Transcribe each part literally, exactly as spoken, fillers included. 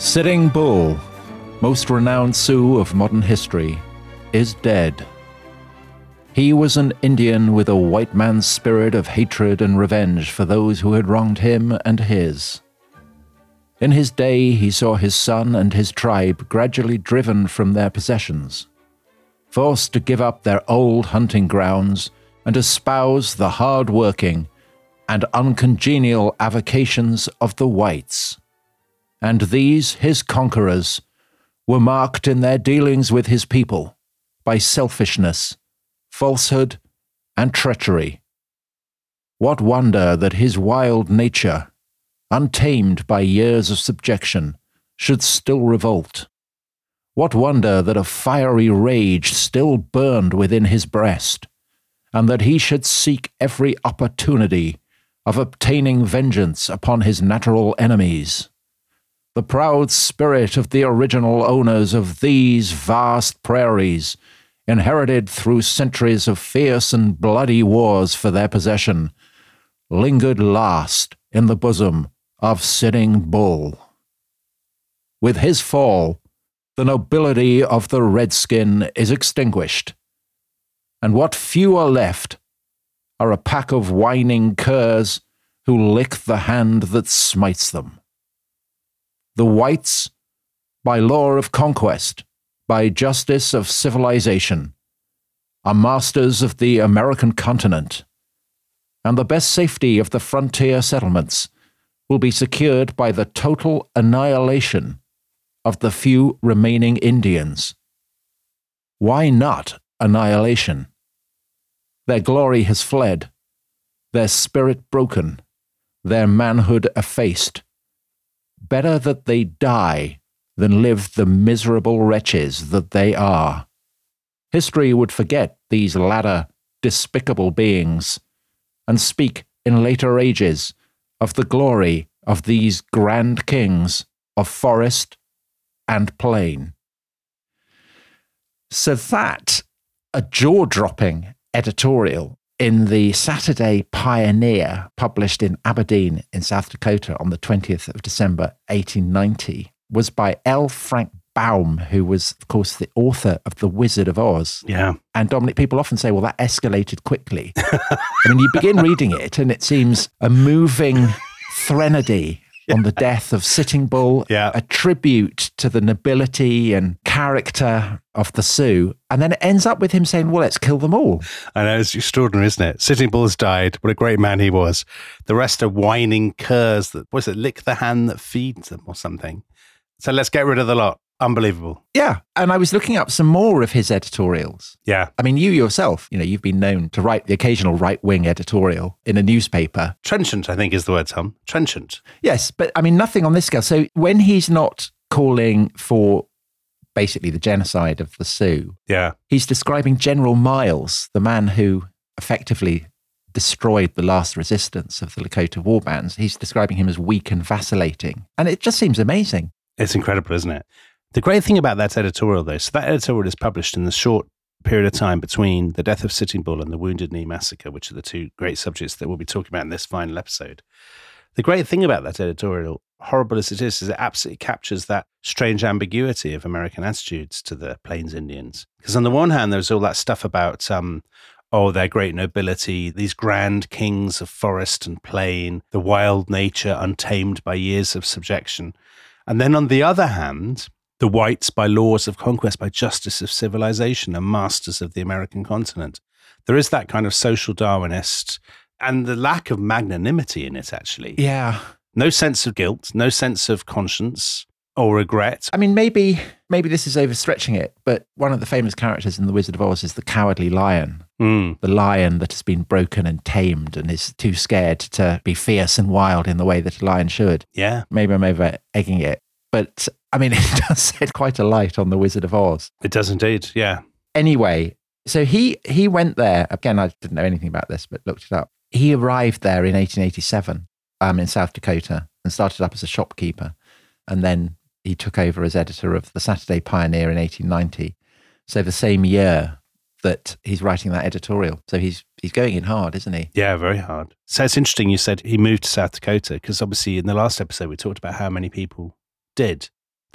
Sitting Bull, most renowned Sioux of modern history, is dead. He was an Indian with a white man's spirit of hatred and revenge for those who had wronged him and his. In his day, he saw his son and his tribe gradually driven from their possessions, forced to give up their old hunting grounds and espouse the hard-working and uncongenial avocations of the whites. And these, his conquerors, were marked in their dealings with his people by selfishness, falsehood, and treachery. What wonder that his wild nature, untamed by years of subjection, should still revolt. What wonder that a fiery rage still burned within his breast, and that he should seek every opportunity of obtaining vengeance upon his natural enemies. The proud spirit of the original owners of these vast prairies, inherited through centuries of fierce and bloody wars for their possession, lingered last in the bosom of Sitting Bull. With his fall, the nobility of the redskin is extinguished, and what few are left are a pack of whining curs who lick the hand that smites them. The whites, by law of conquest, by justice of civilization, are masters of the American continent, and the best safety of the frontier settlements will be secured by the total annihilation of the few remaining Indians. Why not annihilation? Their glory has fled, their spirit broken, their manhood effaced. Better that they die than live the miserable wretches that they are. History would forget these latter despicable beings and speak in later ages of the glory of these grand kings of forest and plain. So that, a jaw-dropping editorial in the Saturday Pioneer, published in Aberdeen in South Dakota on the twentieth of December, eighteen ninety, was by L. Frank Baum, who was, of course, the author of The Wizard of Oz. Yeah. And Dominic, people often say, well, that escalated quickly. I mean, you begin reading it and it seems a moving threnody on the death of Sitting Bull, yeah. a tribute to the nobility and character of the Sioux. And then it ends up with him saying, well, let's kill them all. I know, it's extraordinary, isn't it? Sitting Bull's died. What a great man he was. The rest are whining curs that, what is it, lick the hand that feeds them or something. So let's get rid of the lot. Unbelievable. Yeah. And I was looking up some more of his editorials. Yeah. I mean, you yourself, you know, you've been known to write the occasional right-wing editorial in a newspaper. Trenchant, I think is the word, Tom. Trenchant. Yes, but I mean, nothing on this scale. So when he's not calling for basically the genocide of the Sioux, yeah, he's describing General Miles, the man who effectively destroyed the last resistance of the Lakota war bands. He's describing him as weak and vacillating. And it just seems amazing. It's incredible, isn't it? The great thing about that editorial, though, so that editorial is published in the short period of time between the death of Sitting Bull and the Wounded Knee Massacre, which are the two great subjects that we'll be talking about in this final episode. The great thing about that editorial, horrible as it is, is it absolutely captures that strange ambiguity of American attitudes to the Plains Indians. Because on the one hand, there's all that stuff about, um, oh, their great nobility, these grand kings of forest and plain, the wild nature untamed by years of subjection. And then on the other hand, the whites, by laws of conquest, by justice of civilization, are masters of the American continent. There is that kind of social Darwinist and the lack of magnanimity in it, actually. Yeah. No sense of guilt, no sense of conscience or regret. I mean, maybe maybe this is overstretching it, but one of the famous characters in The Wizard of Oz is the Cowardly Lion. Mm. The lion that has been broken and tamed and is too scared to be fierce and wild in the way that a lion should. Yeah. Maybe I'm over egging it. But, I mean, it does shed quite a light on The Wizard of Oz. It does indeed, yeah. Anyway, so he he went there. Again, I didn't know anything about this, but looked it up. He arrived there in eighteen eighty-seven um, in South Dakota and started up as a shopkeeper. And then he took over as editor of the Saturday Pioneer in eighteen ninety. So the same year that he's writing that editorial. So he's he's going in hard, isn't he? Yeah, very hard. So it's interesting you said he moved to South Dakota, because obviously in the last episode we talked about how many people did.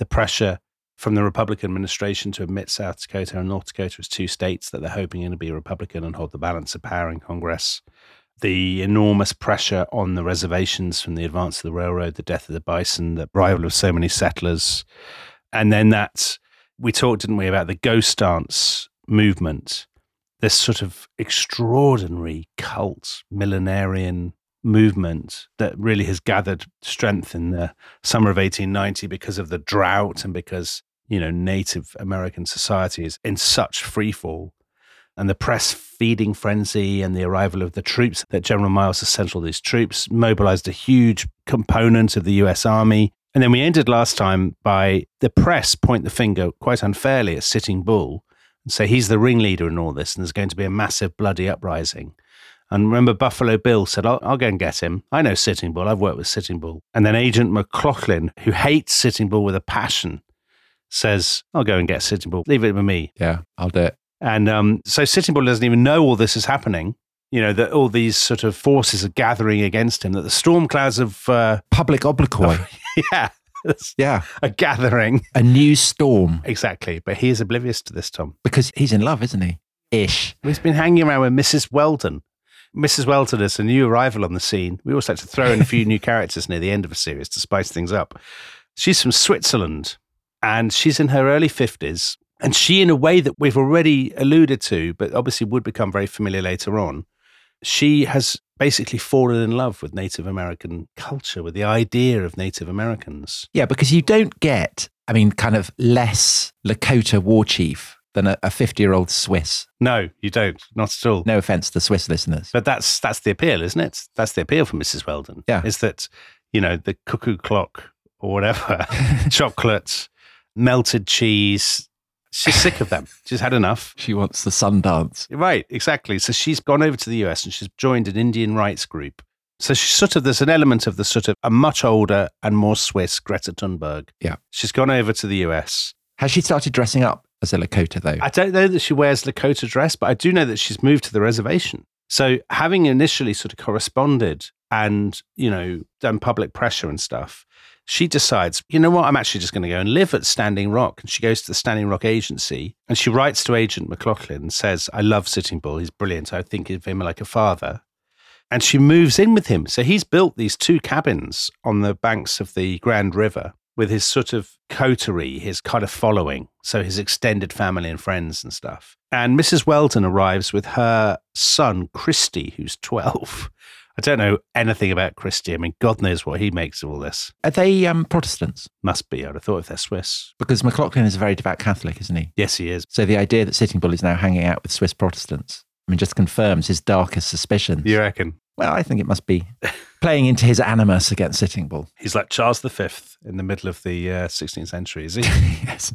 the pressure from the Republican administration to admit South Dakota and North Dakota as two states that they're hoping going to be Republican and hold the balance of power in Congress. The enormous pressure on the reservations from the advance of the railroad, the death of the bison, the arrival of so many settlers. And then that, we talked, didn't we, about the ghost dance movement, this sort of extraordinary cult, millenarian movement that really has gathered strength in the summer of eighteen ninety because of the drought and because, you know, Native American society is in such freefall. And the press feeding frenzy and the arrival of the troops, that General Miles has sent all these troops, mobilized a huge component of the U S Army. And then we ended last time by the press point the finger quite unfairly at Sitting Bull and say he's the ringleader in all this and there's going to be a massive bloody uprising. And remember, Buffalo Bill said, I'll, I'll go and get him. I know Sitting Bull. I've worked with Sitting Bull. And then Agent McLaughlin, who hates Sitting Bull with a passion, says, I'll go and get Sitting Bull. Leave it with me. Yeah, I'll do it. And um, so Sitting Bull doesn't even know all this is happening, you know, that all these sort of forces are gathering against him, that the storm clouds of... Uh, Public obloquy. yeah. Yeah. A gathering. A new storm. Exactly. But he is oblivious to this, Tom. Because he's in love, isn't he? Ish. He's been hanging around with Missus Weldon. Missus Weldon is a new arrival on the scene. We also like to throw in a few new characters near the end of a series to spice things up. She's from Switzerland and she's in her early fifties. And she, in a way that we've already alluded to, but obviously would become very familiar later on, she has basically fallen in love with Native American culture, with the idea of Native Americans. Yeah, because you don't get, I mean, kind of less Lakota war chief than a fifty-year-old Swiss. No, you don't. Not at all. No offense to Swiss listeners. But that's that's the appeal, isn't it? That's the appeal for Missus Weldon. Yeah. Is that, you know, the cuckoo clock or whatever, chocolate, melted cheese. She's sick of them. She's had enough. She wants the sun dance. Right, exactly. So she's gone over to the U S and she's joined an Indian rights group. So she's sort of, there's an element of the sort of a much older and more Swiss Greta Thunberg. Yeah. She's gone over to the U S. Has she started dressing up as a Lakota, though? I don't know that she wears Lakota dress, but I do know that she's moved to the reservation. So having initially sort of corresponded and, you know, done public pressure and stuff, she decides, you know what, I'm actually just going to go and live at Standing Rock. And she goes to the Standing Rock agency and she writes to Agent McLaughlin and says, I love Sitting Bull. He's brilliant. I think of him like a father. And she moves in with him. So he's built these two cabins on the banks of the Grand River with his sort of coterie, his kind of following. So his extended family and friends and stuff. And Missus Weldon arrives with her son, Christy, who's twelve. I don't know anything about Christy. I mean, God knows what he makes of all this. Are they um, Protestants? Must be. I'd have thought if they're Swiss. Because McLaughlin is a very devout Catholic, isn't he? Yes, he is. So the idea that Sitting Bull is now hanging out with Swiss Protestants, I mean, just confirms his darkest suspicions. You reckon? Well, I think it must be playing into his animus against Sitting Bull. He's like Charles the Fifth in the middle of the uh, sixteenth century, is he? Yes.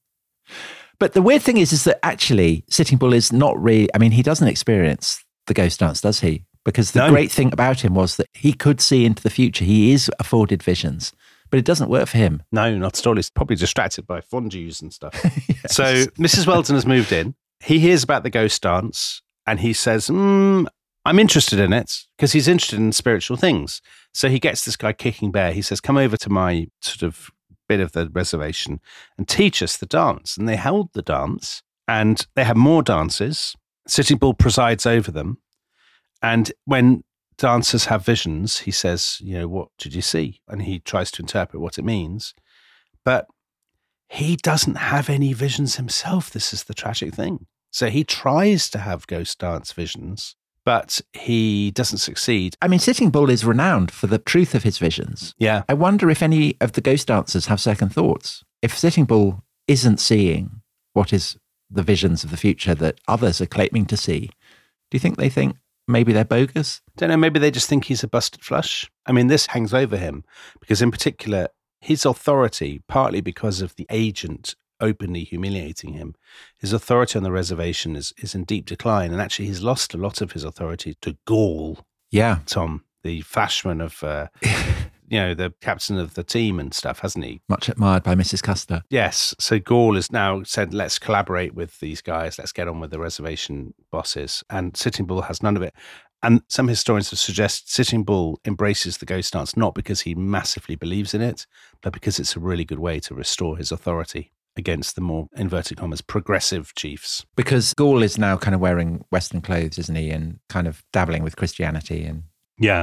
But the weird thing is, is that actually Sitting Bull is not really, I mean, he doesn't experience the ghost dance, does he? Because the No. great thing about him was that he could see into the future. He is afforded visions, but it doesn't work for him. No, not at all. He's probably distracted by fondues and stuff. Yes. So Missus Weldon has moved in. He hears about the ghost dance and he says, mm, I'm interested in it because he's interested in spiritual things. So he gets this guy Kicking Bear. He says, come over to my sort of bit of the reservation and teach us the dance. And they held the dance and they have more dances. Sitting Bull presides over them. And when dancers have visions, he says, you know, what did you see? And he tries to interpret what it means. But he doesn't have any visions himself. This is the tragic thing. So he tries to have ghost dance visions, but he doesn't succeed. I mean, Sitting Bull is renowned for the truth of his visions. Yeah. I wonder if any of the ghost dancers have second thoughts. If Sitting Bull isn't seeing what is the visions of the future that others are claiming to see, do you think they think maybe they're bogus? Don't know, maybe they just think he's a busted flush. I mean, this hangs over him because in particular, his authority, partly because of the agent openly humiliating him, his authority on the reservation is, is in deep decline. And actually, he's lost a lot of his authority to Gall, Yeah. Tom, the flashman of, uh, you know, the captain of the team and stuff, hasn't he? Much admired by Missus Custer. Yes. So Gall has now said, let's collaborate with these guys. Let's get on with the reservation bosses. And Sitting Bull has none of it. And some historians have suggested Sitting Bull embraces the ghost dance not because he massively believes in it, but because it's a really good way to restore his authority against the more, inverted commas, progressive chiefs. Because Gaul is now kind of wearing Western clothes, isn't he? And kind of dabbling with Christianity. And yeah.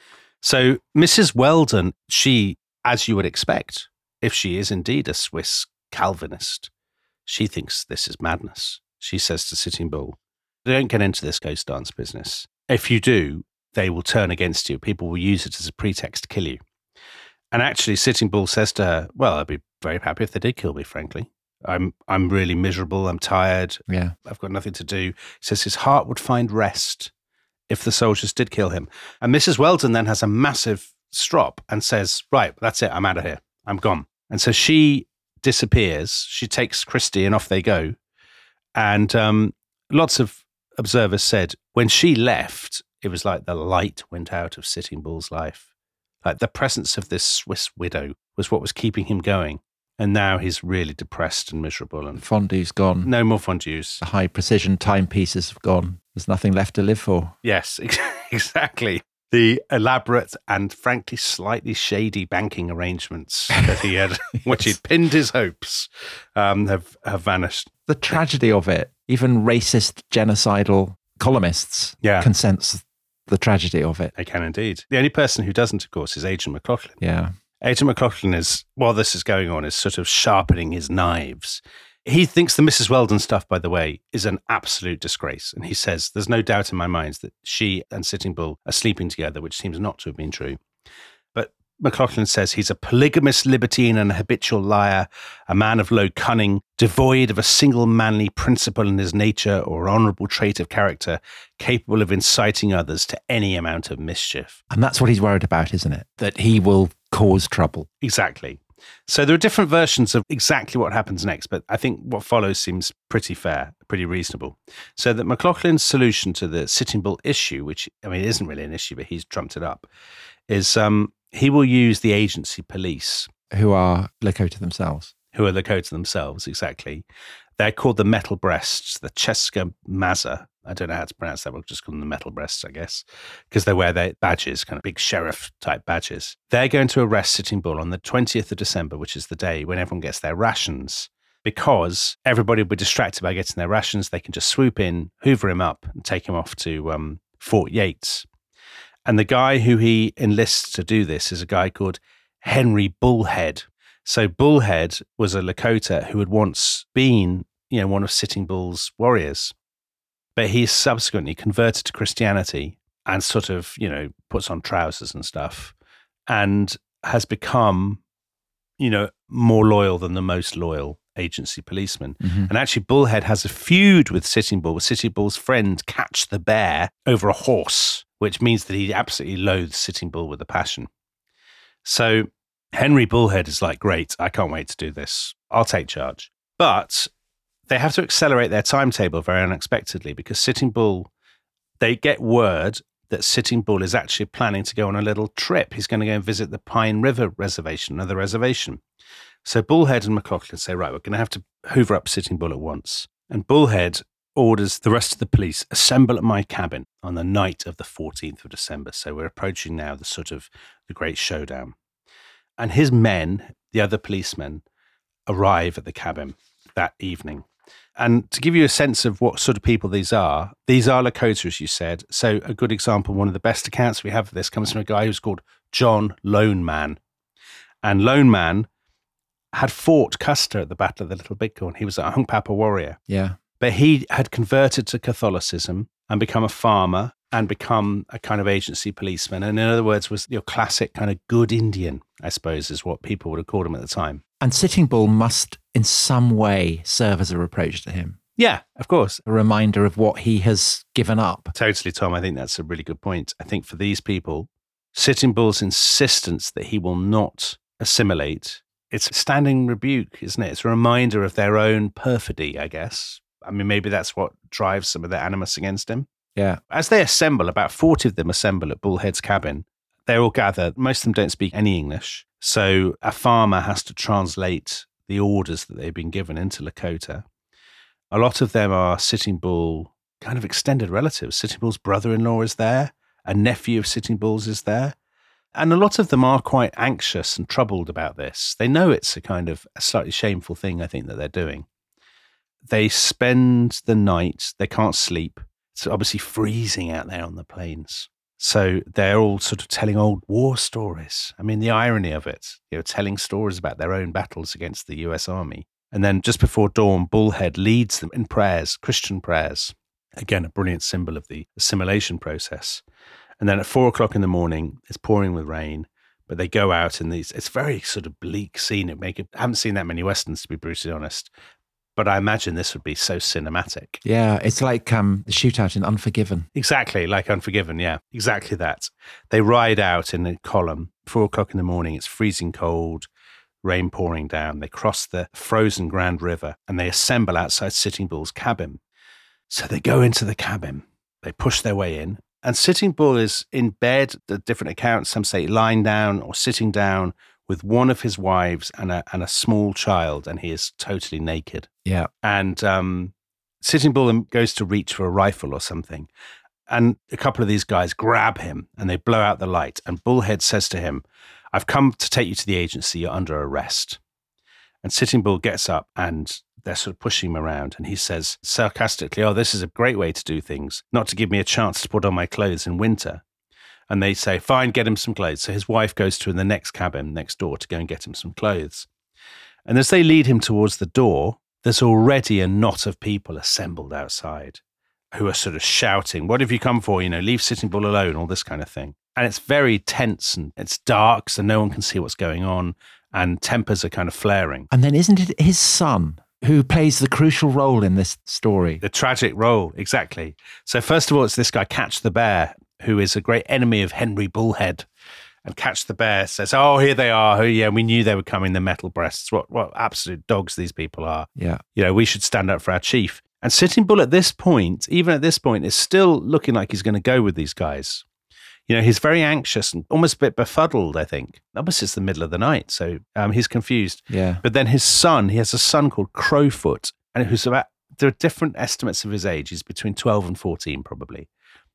So Missus Weldon, she, as you would expect, if she is indeed a Swiss Calvinist, she thinks this is madness. She says to Sitting Bull, don't get into this ghost dance business. If you do, they will turn against you. People will use it as a pretext to kill you. And actually, Sitting Bull says to her, well, I'd be very happy if they did kill me, frankly. I'm I'm really miserable. I'm tired. Yeah. I've got nothing to do. He says his heart would find rest if the soldiers did kill him. And Missus Weldon then has a massive strop and says, right, that's it. I'm out of here. I'm gone. And so she disappears. She takes Christie and off they go. And um, lots of observers said when she left, it was like the light went out of Sitting Bull's life. Like the presence of this Swiss widow was what was keeping him going. And now he's really depressed and miserable. And fondue's gone. No more fondues. The high precision timepieces have gone. There's nothing left to live for. Yes, exactly. The elaborate and frankly slightly shady banking arrangements that he had, yes. which he'd pinned his hopes, um, have, have vanished. The tragedy of it, even racist, genocidal columnists yeah. can sense the tragedy of it. They can indeed. The only person who doesn't, of course, is Agent McLaughlin. Yeah. Agent McLaughlin is, while this is going on, is sort of sharpening his knives. He thinks the Missus Weldon stuff, by the way, is an absolute disgrace. And he says, there's no doubt in my mind that she and Sitting Bull are sleeping together, which seems not to have been true. But McLaughlin says he's a polygamous libertine and a habitual liar, a man of low cunning, devoid of a single manly principle in his nature or honourable trait of character, capable of inciting others to any amount of mischief. And that's what he's worried about, isn't it? That he will cause trouble. Exactly. So there are different versions of exactly what happens next, but I think what follows seems pretty fair, pretty reasonable. So that McLaughlin's solution to the Sitting Bull issue, which, I mean, it isn't really an issue, but he's trumped it up, is um, he will use the agency police. Who are Lakota themselves. Who are Lakota themselves, exactly. They're called the Metal Breasts, the Cheska Maza. I don't know how to pronounce that. We'll just call them the Metal Breasts, I guess, because they wear their badges, kind of big sheriff-type badges. They're going to arrest Sitting Bull on the twentieth of December, which is the day when everyone gets their rations, because everybody will be distracted by getting their rations. They can just swoop in, hoover him up, and take him off to um, Fort Yates. And the guy who he enlists to do this is a guy called Henry Bullhead. So Bullhead was a Lakota who had once been, you know, one of Sitting Bull's warriors. But he's subsequently converted to Christianity and sort of, you know, puts on trousers and stuff and has become, you know, more loyal than the most loyal agency policeman. Mm-hmm. And actually, Bullhead has a feud with Sitting Bull, with Sitting Bull's friend Catch the Bear over a horse, which means that he absolutely loathes Sitting Bull with a passion. So Henry Bullhead is like, great, I can't wait to do this. I'll take charge. But they have to accelerate their timetable very unexpectedly because Sitting Bull, they get word that Sitting Bull is actually planning to go on a little trip. He's going to go and visit the Pine River Reservation, another reservation. So Bullhead and McLaughlin say, right, we're going to have to hoover up Sitting Bull at once. And Bullhead orders the rest of the police, assemble at my cabin on the night of the fourteenth of December. So we're approaching now the sort of the great showdown. And his men, the other policemen, arrive at the cabin that evening. And to give you a sense of what sort of people these are, these are Lakota, as you said. So a good example, one of the best accounts we have of this comes from a guy who's called John Lone Man. And Lone Man had fought Custer at the Battle of the Little Bighorn. He was a Hunkpapa warrior. Yeah. But he had converted to Catholicism and become a farmer and become a kind of agency policeman. And in other words, was your classic kind of good Indian, I suppose, is what people would have called him at the time. And Sitting Bull must in some way serve as a reproach to him. Yeah, of course. A reminder of what he has given up. Totally, Tom. I think that's a really good point. I think for these people, Sitting Bull's insistence that he will not assimilate, it's a standing rebuke, isn't it? It's a reminder of their own perfidy, I guess. I mean, maybe that's what drives some of their animus against him. Yeah. As they assemble, about forty of them assemble at Bullhead's cabin. They all gather. Most of them don't speak any English. So a farmer has to translate the orders that they've been given into Lakota. A lot of them are Sitting Bull kind of extended relatives. Sitting Bull's brother-in-law is there. A nephew of Sitting Bull's is there. And a lot of them are quite anxious and troubled about this. They know it's a kind of a slightly shameful thing, I think, that they're doing. They spend the night, they can't sleep. It's obviously freezing out there on the plains. So they're all sort of telling old war stories. I mean, the irony of it, you know, telling stories about their own battles against the U S Army. And then just before dawn, Bullhead leads them in prayers, Christian prayers. Again, a brilliant symbol of the assimilation process. And then at four o'clock in the morning, it's pouring with rain, but they go out in these, it's very sort of bleak scene. It make it, I haven't seen that many Westerns, to be brutally honest, but I imagine this would be so cinematic. Yeah, it's like um, the shootout in Unforgiven. Exactly, like Unforgiven, yeah, exactly that. They ride out in a column, four o'clock in the morning, it's freezing cold, rain pouring down. They cross the frozen Grand River and they assemble outside Sitting Bull's cabin. So they go into the cabin, they push their way in, and Sitting Bull is in bed, the different accounts, some say lying down or sitting down with one of his wives and a and a small child, and he is totally naked. Yeah. And um, Sitting Bull goes to reach for a rifle or something, and a couple of these guys grab him and they blow out the light, and Bullhead says to him, "I've come to take you to the agency, you're under arrest." And Sitting Bull gets up and they're sort of pushing him around, and he says sarcastically, "Oh, this is a great way to do things, not to give me a chance to put on my clothes in winter." And they say, "Fine, get him some clothes." So his wife goes to in the next cabin next door to go and get him some clothes. And as they lead him towards the door, there's already a knot of people assembled outside who are sort of shouting, "What have you come for? You know, leave Sitting Bull alone," all this kind of thing. And it's very tense and it's dark, so no one can see what's going on, and tempers are kind of flaring. And then isn't it his son who plays the crucial role in this story? The tragic role, exactly. So first of all, it's this guy, Catch the Bear, who is a great enemy of Henry Bullhead. And Catch the Bear says, "Oh, here they are. Oh, yeah, we knew they were coming, the metal breasts. What what absolute dogs these people are. Yeah. You know, we should stand up for our chief." And Sitting Bull at this point, even at this point, is still looking like he's going to go with these guys. You know, he's very anxious and almost a bit befuddled, I think. Obviously, it's the middle of the night, so um, he's confused. Yeah. But then his son, he has a son called Crowfoot, and who's about, there are different estimates of his age. He's between twelve and fourteen, probably.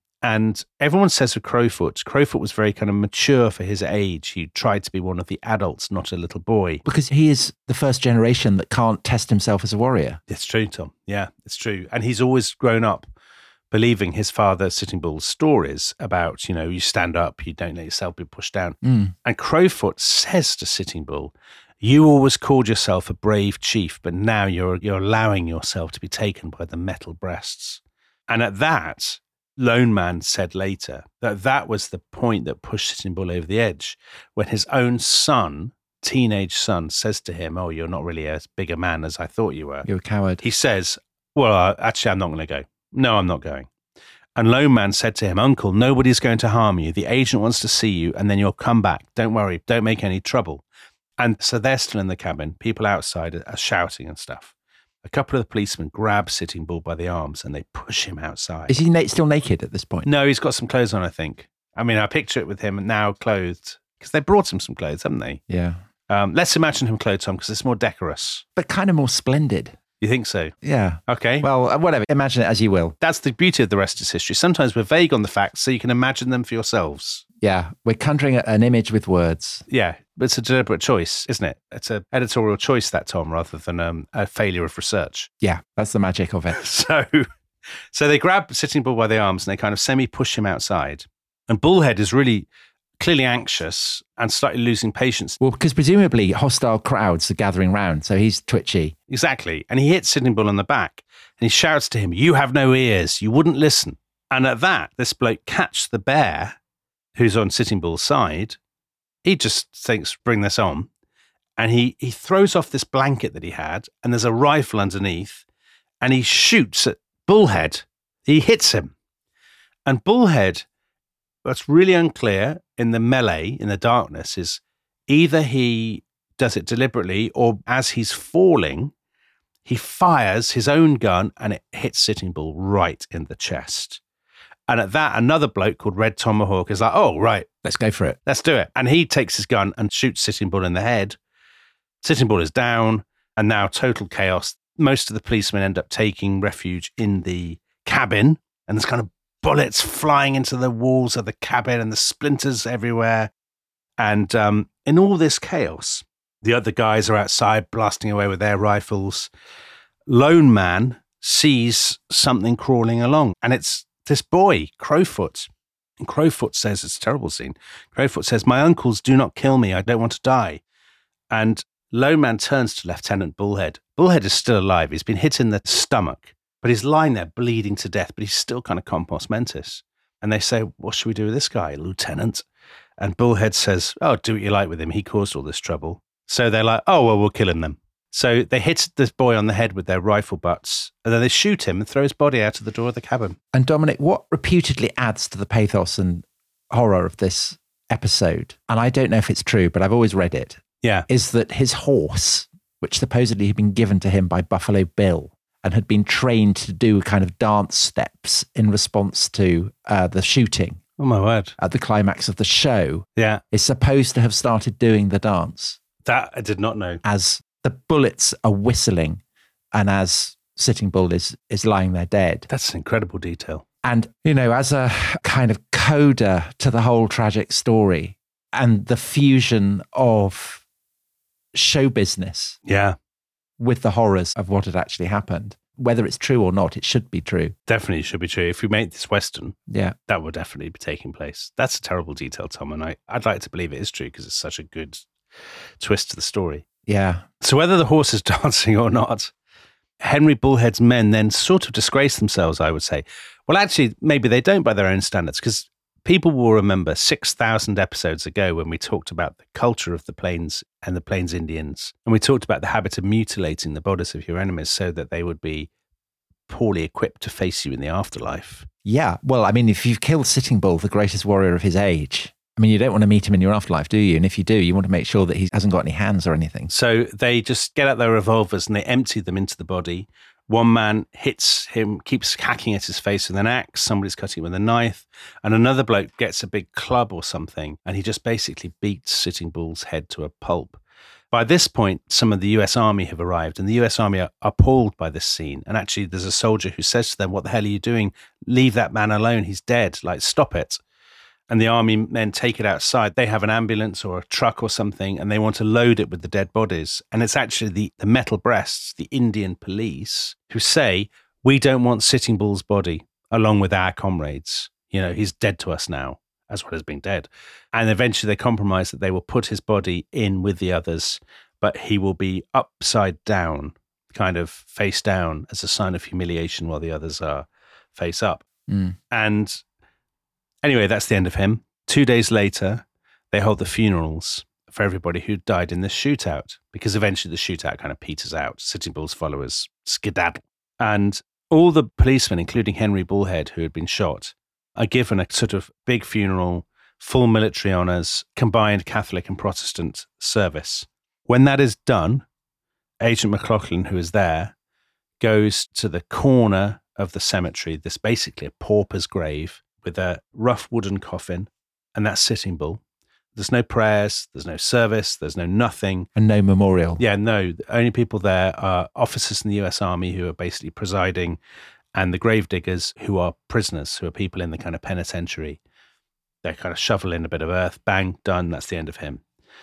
And everyone says of Crowfoot, Crowfoot was very kind of mature for his age. He tried to be one of the adults, not a little boy. Because he is the first generation that can't test himself as a warrior. It's true, Tom. Yeah, it's true. And he's always grown up believing his father, Sitting Bull's stories about, you know, you stand up, you don't let yourself be pushed down. Mm. And Crowfoot says to Sitting Bull, "You always called yourself a brave chief, but now you're you're allowing yourself to be taken by the metal breasts." And at that, Lone Man said later that that was the point that pushed Sitting Bull over the edge, when his own son, teenage son, says to him, "Oh, you're not really as big a man as I thought you were. You're a coward." He says, "Well, uh, actually, I'm not going to go. No, I'm not going." And Lone Man said to him, "Uncle, nobody's going to harm you. The agent wants to see you, and then you'll come back. Don't worry. Don't make any trouble." And so they're still in the cabin. People outside are shouting and stuff. A couple of the policemen grab Sitting Bull by the arms and they push him outside. Is he na- still naked at this point? No, he's got some clothes on, I think. I mean, I picture it with him now clothed, because they brought him some clothes, haven't they? Yeah. Um, let's imagine him clothed, Tom, because it's more decorous. But kind of more splendid. You think so? Yeah. Okay. Well, whatever. Imagine it as you will. That's the beauty of The Rest is History. Sometimes we're vague on the facts, so you can imagine them for yourselves. Yeah. We're conjuring an image with words. Yeah. But it's a deliberate choice, isn't it? It's an editorial choice, that, Tom, rather than um, a failure of research. Yeah. That's the magic of it. So, so they grab Sitting Bull by the arms and they kind of semi-push him outside. And Bullhead is really clearly anxious and slightly losing patience. Well, because presumably hostile crowds are gathering round, so he's twitchy. Exactly. And he hits Sitting Bull on the back and he shouts to him, "You have no ears. You wouldn't listen." And at that, this bloke, Catch the Bear, who's on Sitting Bull's side, he just thinks, "Bring this on." And he, he throws off this blanket that he had, and there's a rifle underneath, and he shoots at Bullhead. He hits him. And Bullhead, what's really unclear in the melee, in the darkness, is either he does it deliberately or as he's falling, he fires his own gun and it hits Sitting Bull right in the chest. And at that, another bloke called Red Tomahawk is like, "Oh, right. Let's go for it. Let's do it." And he takes his gun and shoots Sitting Bull in the head. Sitting Bull is down, and now total chaos. Most of the policemen end up taking refuge in the cabin, and there's kind of bullets flying into the walls of the cabin and the splinters everywhere. And um, in all this chaos, the other guys are outside blasting away with their rifles. Lone Man sees something crawling along, and it's this boy, Crowfoot. And Crowfoot says, it's a terrible scene. Crowfoot says, "My uncles, do not kill me. I don't want to die." And Lone Man turns to Lieutenant Bullhead. Bullhead is still alive. He's been hit in the stomach, but he's lying there bleeding to death, but he's still kind of compos mentis. And they say, "What should we do with this guy, Lieutenant?" And Bullhead says, "Oh, do what you like with him. He caused all this trouble." So they're like, "Oh, well, we'll kill him then." So they hit this boy on the head with their rifle butts, and then they shoot him and throw his body out of the door of the cabin. And Dominic, what reputedly adds to the pathos and horror of this episode, and I don't know if it's true, but I've always read it, yeah, is that his horse, which supposedly had been given to him by Buffalo Bill and had been trained to do kind of dance steps in response to uh, the shooting. Oh, my word. At the climax of the show, yeah, is supposed to have started doing the dance. That I did not know. As the bullets are whistling and as Sitting Bull is, is lying there dead. That's an incredible detail. And, you know, as a kind of coda to the whole tragic story and the fusion of show business yeah, with the horrors of what had actually happened, whether it's true or not, it should be true. Definitely should be true. If we made this Western, yeah, that would definitely be taking place. That's a terrible detail, Tom, and I, I'd like to believe it is true because it's such a good twist to the story. Yeah. So whether the horse is dancing or not, Henry Bullhead's men then sort of disgrace themselves, I would say. Well, actually, maybe they don't by their own standards, because people will remember six thousand episodes ago when we talked about the culture of the Plains and the Plains Indians, and we talked about the habit of mutilating the bodies of your enemies so that they would be poorly equipped to face you in the afterlife. Yeah. Well, I mean, if you've killed Sitting Bull, the greatest warrior of his age, I mean, you don't want to meet him in your afterlife, do you? And if you do, you want to make sure that he hasn't got any hands or anything. So they just get out their revolvers and they empty them into the body. One man hits him, keeps hacking at his face with an axe. Somebody's cutting him with a knife. And another bloke gets a big club or something, and he just basically beats Sitting Bull's head to a pulp. By this point, some of the U S Army have arrived, and the U S Army are appalled by this scene. And actually, there's a soldier who says to them, "What the hell are you doing? Leave that man alone. He's dead. Like, stop it." And the army men take it outside. They have an ambulance or a truck or something, and they want to load it with the dead bodies. And it's actually the, the metal breasts, the Indian police, who say, "We don't want Sitting Bull's body along with our comrades. You know, he's dead to us now, as well as being dead." And eventually they compromise that they will put his body in with the others, but he will be upside down, kind of face down, as a sign of humiliation while the others are face up. Mm. And anyway, that's the end of him. Two days later, they hold the funerals for everybody who died in this shootout, because eventually the shootout kind of peters out. Sitting Bull's followers skedaddle. And all the policemen, including Henry Bullhead, who had been shot, are given a sort of big funeral, full military honours, combined Catholic and Protestant service. When that is done, Agent McLaughlin, who is there, goes to the corner of the cemetery, this basically a pauper's grave, with a rough wooden coffin, and that's Sitting Bull. There's no prayers, there's no service, there's no nothing. And no memorial. Yeah, no. The only people there are officers in the U S Army who are basically presiding, and the grave diggers who are prisoners, who are people in the kind of penitentiary. They kind of shovel in a bit of earth, bang, done, that's the end of him.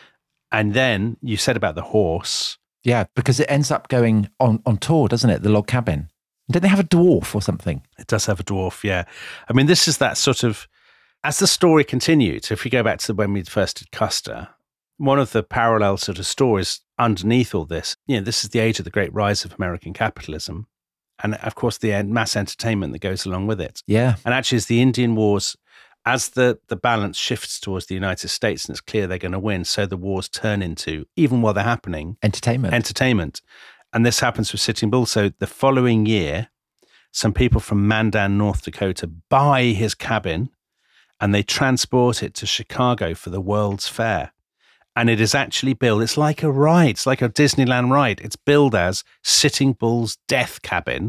And then you said about the horse. Yeah, because it ends up going on, on tour, doesn't it? The log cabin. Don't they have a dwarf or something? It does have a dwarf, yeah. I mean, this is that sort of, as the story continued, if we go back to when we first did Custer, one of the parallel sort of stories underneath all this, you know, this is the age of the great rise of American capitalism. And of course, the mass entertainment that goes along with it. Yeah. And actually, as the Indian Wars, as the, the balance shifts towards the United States and it's clear they're going to win, so the wars turn into, even while they're happening, entertainment. Entertainment. And this happens with Sitting Bull. So the following year, some people from Mandan, North Dakota, buy his cabin and they transport it to Chicago for the World's Fair. And it is actually billed, it's like a ride, it's like a Disneyland ride. It's billed as Sitting Bull's Death Cabin.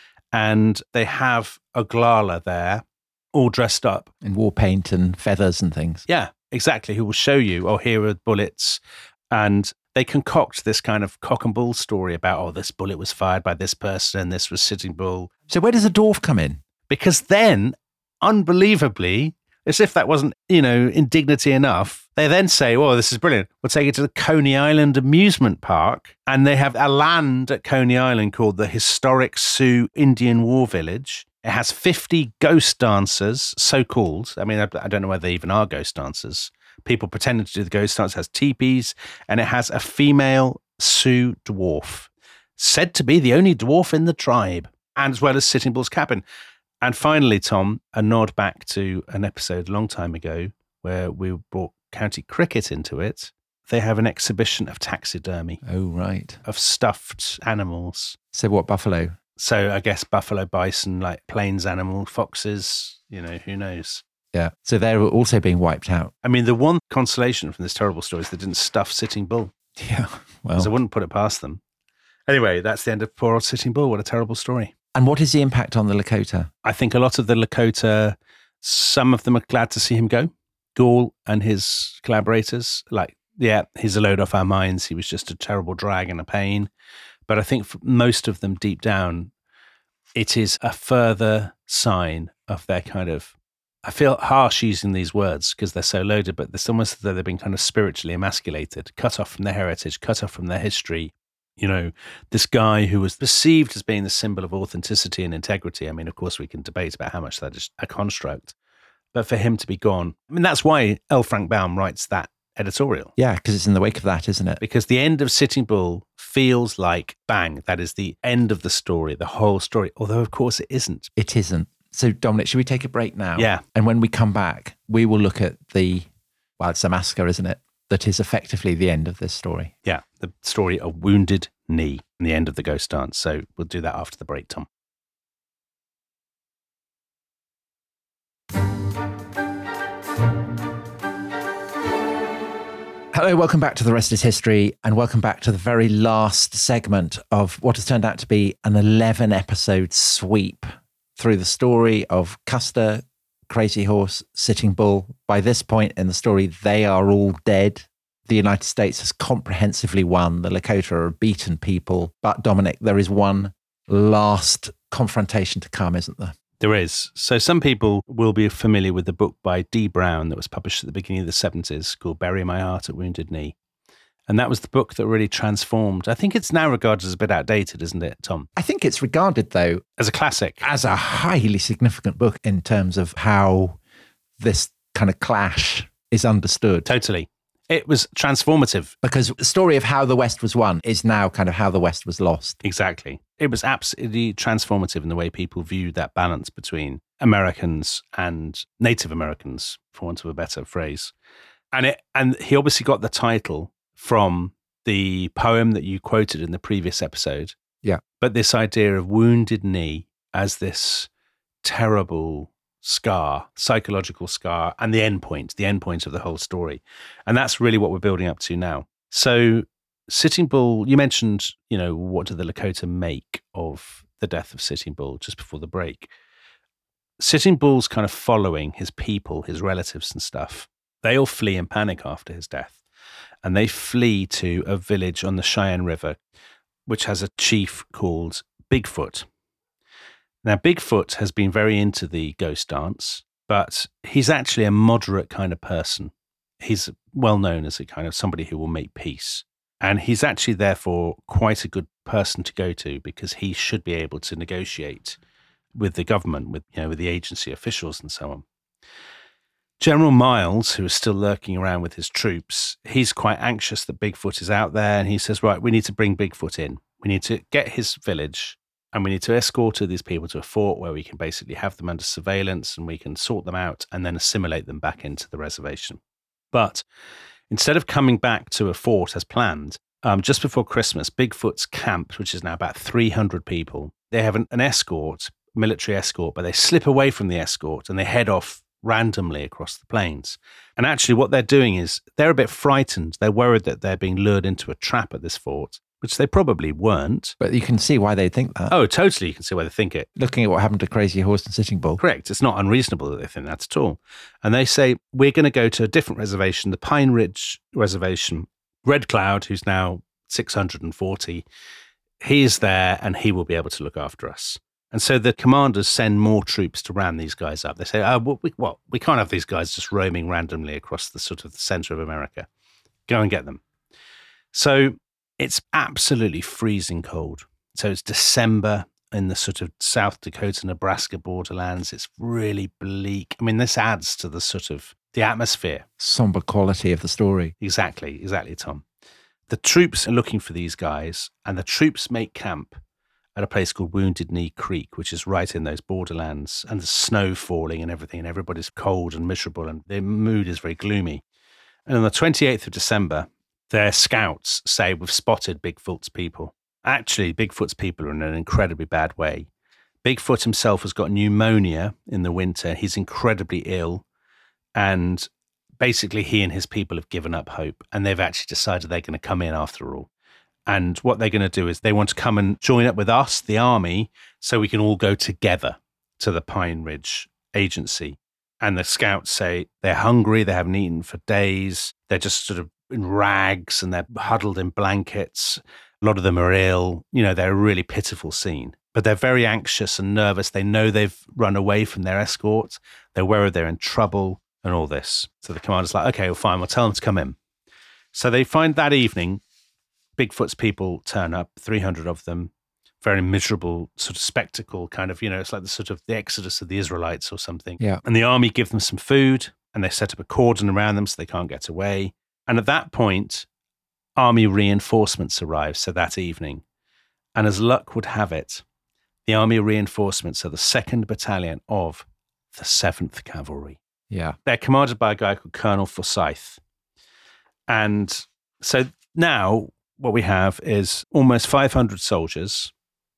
And they have Oglala there, all dressed up. In war paint and feathers and things. Yeah, exactly. Who will show you, oh, here are bullets. And they concoct this kind of cock and bull story about, oh, this bullet was fired by this person and this was Sitting Bull. So where does a dwarf come in? Because then, unbelievably, as if that wasn't, you know, indignity enough, they then say, oh, this is brilliant. We'll take it to the Coney Island Amusement Park. And they have a land at Coney Island called the Historic Sioux Indian War Village. It has fifty ghost dancers, so-called. I mean, I, I don't know whether they even are ghost dancers. People pretending to do the ghost dance. It has teepees, and it has a female Sioux dwarf, said to be the only dwarf in the tribe, and as well as Sitting Bull's cabin. And finally, Tom, a nod back to an episode a long time ago where we brought county cricket into it. They have an exhibition of taxidermy. Oh, right. Of stuffed animals. So what, buffalo? So I guess buffalo, bison, like plains animal, foxes, you know, who knows? Yeah. So they're also being wiped out. I mean, the one consolation from this terrible story is they didn't stuff Sitting Bull. Yeah. Well, because I wouldn't put it past them. Anyway, that's the end of poor old Sitting Bull. What a terrible story. And what is the impact on the Lakota? I think a lot of the Lakota, some of them are glad to see him go. Gall and his collaborators, like, yeah, he's a load off our minds. He was just a terrible drag and a pain. But I think for most of them deep down, it is a further sign of their kind of, I feel harsh using these words because they're so loaded, but it's almost as though they've been kind of spiritually emasculated, cut off from their heritage, cut off from their history. You know, this guy who was perceived as being the symbol of authenticity and integrity. I mean, of course, we can debate about how much that is a construct, but for him to be gone, I mean, that's why L. Frank Baum writes that editorial. Yeah, because it's in the wake of that, isn't it? Because the end of Sitting Bull feels like, bang, that is the end of the story, the whole story, although, of course, it isn't. It isn't. So, Dominic, should we take a break now? Yeah. And when we come back, we will look at the, well, it's a massacre, isn't it? That is effectively the end of this story. Yeah, the story of Wounded Knee and the end of the ghost dance. So we'll do that after the break, Tom. Hello, welcome back to The Rest is History, and welcome back to the very last segment of what has turned out to be an eleven episode sweep through the story of Custer, Crazy Horse, Sitting Bull. By this point in the story, they are all dead. The United States has comprehensively won. The Lakota are a beaten people. But Dominic, there is one last confrontation to come, isn't there? There is. So some people will be familiar with the book by Dee Brown that was published at the beginning of the seventies called Bury My Heart at Wounded Knee. And that was the book that really transformed. I think it's now regarded as a bit outdated, isn't it, Tom? I think it's regarded, though, as a classic, as a highly significant book in terms of how this kind of clash is understood. Totally. It was transformative. Because the story of how the West was won is now kind of how the West was lost. Exactly. It was absolutely transformative in the way people viewed that balance between Americans and Native Americans, for want of a better phrase. And it, and he obviously got the title from the poem that you quoted in the previous episode. Yeah. But this idea of Wounded Knee as this terrible scar, psychological scar, and the end point, the end point of the whole story. And that's really what we're building up to now. So Sitting Bull, you mentioned, you know, what do the Lakota make of the death of Sitting Bull just before the break? Sitting Bull's kind of following his people, his relatives and stuff. They all flee in panic after his death. And they flee to a village on the Cheyenne River, which has a chief called Bigfoot. Now, Bigfoot has been very into the ghost dance, but he's actually a moderate kind of person. He's well known as a kind of somebody who will make peace. And he's actually, therefore, quite a good person to go to because he should be able to negotiate with the government, with, you know, with the agency officials and so on. General Miles, who is still lurking around with his troops, he's quite anxious that Bigfoot is out there. And he says, right, we need to bring Bigfoot in. We need to get his village and we need to escort these people to a fort where we can basically have them under surveillance and we can sort them out and then assimilate them back into the reservation. But instead of coming back to a fort as planned, um, just before Christmas, Bigfoot's camp, which is now about three hundred people, they have an, an escort, military escort, but they slip away from the escort and they head off randomly across the plains. And actually what they're doing is they're a bit frightened. They're worried that they're being lured into a trap at this fort, which they probably weren't. But you can see why they think that. Oh, totally. You can see why they think it. Looking at what happened to Crazy Horse and Sitting Bull. Correct. It's not unreasonable that they think that at all. And they say, we're going to go to a different reservation, the Pine Ridge Reservation, Red Cloud, who's now six hundred forty, he is there and he will be able to look after us. And so the commanders send more troops to round these guys up. They say, oh, well, we, well, we can't have these guys just roaming randomly across the sort of the center of America. Go and get them. So it's absolutely freezing cold. So it's December in the sort of South Dakota, Nebraska borderlands. It's really bleak. I mean, this adds to the sort of the atmosphere. Somber quality of the story. Exactly, exactly, Tom. The troops are looking for these guys, and the troops make camp at a place called Wounded Knee Creek, which is right in those borderlands, and the snow falling and everything, and everybody's cold and miserable, and their mood is very gloomy. And on the twenty-eighth of December, their scouts say, we've spotted Bigfoot's people. Actually, Bigfoot's people are in an incredibly bad way. Bigfoot himself has got pneumonia in the winter. He's incredibly ill, and basically he and his people have given up hope, and they've actually decided they're going to come in after all. And what they're going to do is they want to come and join up with us, the army, so we can all go together to the Pine Ridge Agency. And the scouts say they're hungry, they haven't eaten for days, they're just sort of in rags and they're huddled in blankets. A lot of them are ill. You know, they're a really pitiful scene. But they're very anxious and nervous. They know they've run away from their escort. They're worried they're in trouble and all this. So the commander's like, okay, well, fine, we'll tell them to come in. So they find that evening, Bigfoot's people turn up, three hundred of them, very miserable sort of spectacle, kind of, you know, it's like the sort of the exodus of the Israelites or something. Yeah. And the army give them some food and they set up a cordon around them so they can't get away. And at that point, army reinforcements arrive, so that evening. And as luck would have it, the army reinforcements are the second battalion of the seventh Cavalry. Yeah. They're commanded by a guy called Colonel Forsyth. And so now what we have is almost five hundred soldiers.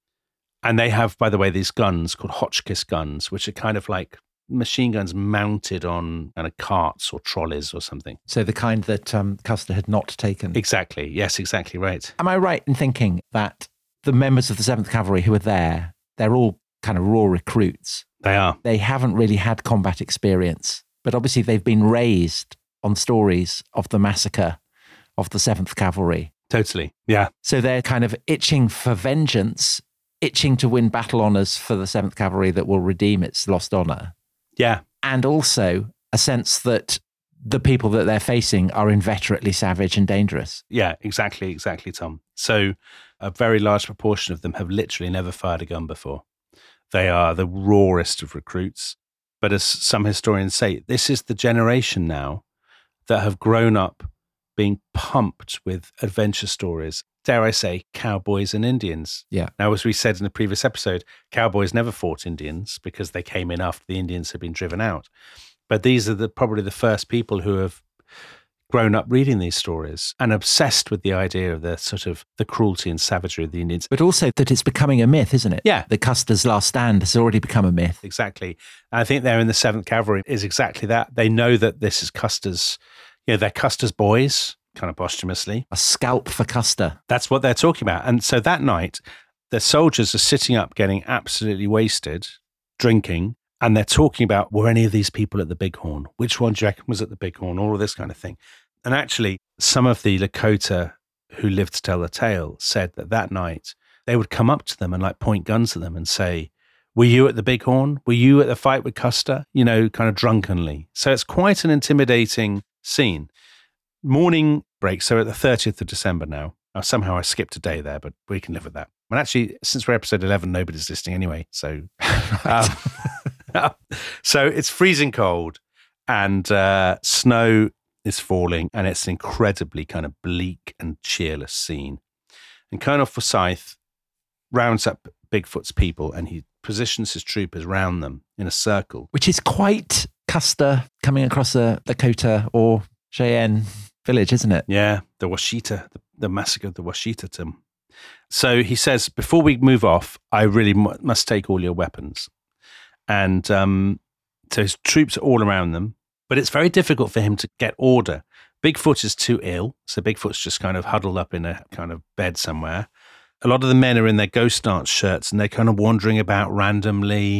And they have, by the way, these guns called Hotchkiss guns, which are kind of like machine guns mounted on kind of carts or trolleys or something. So the kind that um, Custer had not taken. Exactly. Yes, exactly right. Am I right in thinking that the members of the seventh Cavalry who are there, they're all kind of raw recruits? They are. They haven't really had combat experience, but obviously they've been raised on stories of the massacre of the seventh Cavalry. Totally. Yeah. So they're kind of itching for vengeance, itching to win battle honours for the seventh Cavalry that will redeem its lost honour. Yeah. And also a sense that the people that they're facing are inveterately savage and dangerous. Yeah, exactly, exactly, Tom. So a very large proportion of them have literally never fired a gun before. They are the rawest of recruits. But as some historians say, this is the generation now that have grown up being pumped with adventure stories, dare I say, cowboys and Indians. Yeah. Now, as we said in the previous episode, cowboys never fought Indians because they came in after the Indians had been driven out. But these are the, probably the first people who have grown up reading these stories and obsessed with the idea of the sort of the cruelty and savagery of the Indians. But also that it's becoming a myth, isn't it? Yeah. The Custer's Last Stand has already become a myth. Exactly. I think they're in the seventh Cavalry is exactly that. They know that this is Custer's, you know, they're Custer's boys, kind of posthumously. A scalp for Custer. That's what they're talking about. And so that night, the soldiers are sitting up getting absolutely wasted, drinking, and they're talking about, were any of these people at the Bighorn? Which one do you reckon was at the Bighorn? All of this kind of thing. And actually, some of the Lakota who lived to tell the tale said that that night, they would come up to them and like point guns at them and say, were you at the Bighorn? Were you at the fight with Custer? You know, kind of drunkenly. So it's quite an intimidating scene. Morning break. So at the thirtieth of December now. Now, somehow I skipped a day there, but we can live with that. And actually, since we're episode eleven, nobody's listening anyway. So, um, so it's freezing cold and uh, snow is falling, and it's an incredibly kind of bleak and cheerless scene. And Colonel Forsyth rounds up Bigfoot's people and he positions his troopers round them in a circle. Which is quite Custer coming across a Lakota or Cheyenne village, isn't it? Yeah, the Washita, the, the massacre of the Washita, Tim. So he says, before we move off, I really m- must take all your weapons. And um, so his troops are all around them, but it's very difficult for him to get order. Bigfoot is too ill, so Bigfoot's just kind of huddled up in a kind of bed somewhere. A lot of the men are in their ghost dance shirts and they're kind of wandering about randomly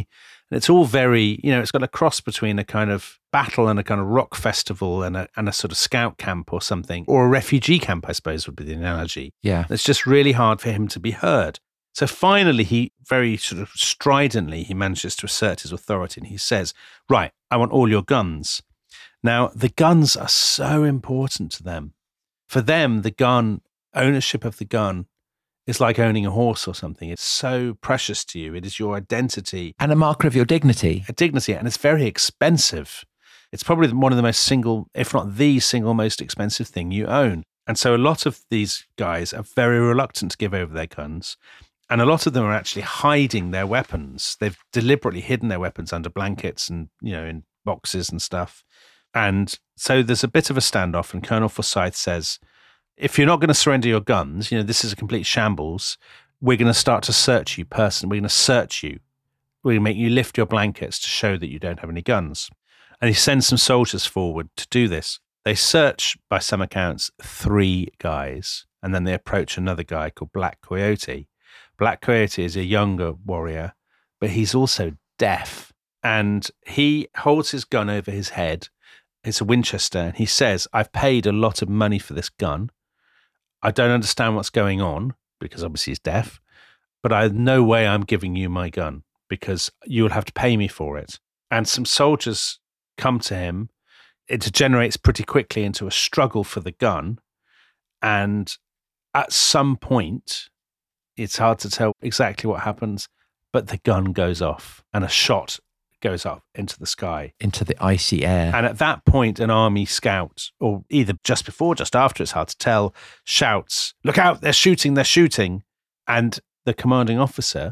And it's all very, you know, it's got a cross between a kind of battle and a kind of rock festival and a, and a sort of scout camp or something, or a refugee camp, I suppose would be the analogy. Yeah. It's just really hard for him to be heard. So finally, he very sort of stridently, he manages to assert his authority and he says, right, I want all your guns. Now, the guns are so important to them. For them, the gun, ownership of the gun is like owning a horse or something. It's so precious to you. It is your identity. And a marker of your dignity. A dignity, and it's very expensive. It's probably one of the most single, if not the single most expensive thing you own. And so a lot of these guys are very reluctant to give over their guns. And a lot of them are actually hiding their weapons. They've deliberately hidden their weapons under blankets and, you know, in boxes and stuff. And so there's a bit of a standoff, and Colonel Forsyth says, if you're not going to surrender your guns, you know, this is a complete shambles, we're going to start to search you personally. We're going to search you. We're going to make you lift your blankets to show that you don't have any guns. And he sends some soldiers forward to do this. They search, by some accounts, three guys, and then they approach another guy called Black Coyote. Black Coyote is a younger warrior, but he's also deaf. And he holds his gun over his head. It's a Winchester, and he says, I've paid a lot of money for this gun. I don't understand what's going on, because obviously he's deaf, but I have no way I'm giving you my gun, because you'll have to pay me for it. And some soldiers come to him. It degenerates pretty quickly into a struggle for the gun. And at some point, it's hard to tell exactly what happens, but the gun goes off and a shot goes up into the sky. Into the icy air. And at that point, an army scout, or either just before, just after, it's hard to tell, shouts, look out, they're shooting, they're shooting. And the commanding officer,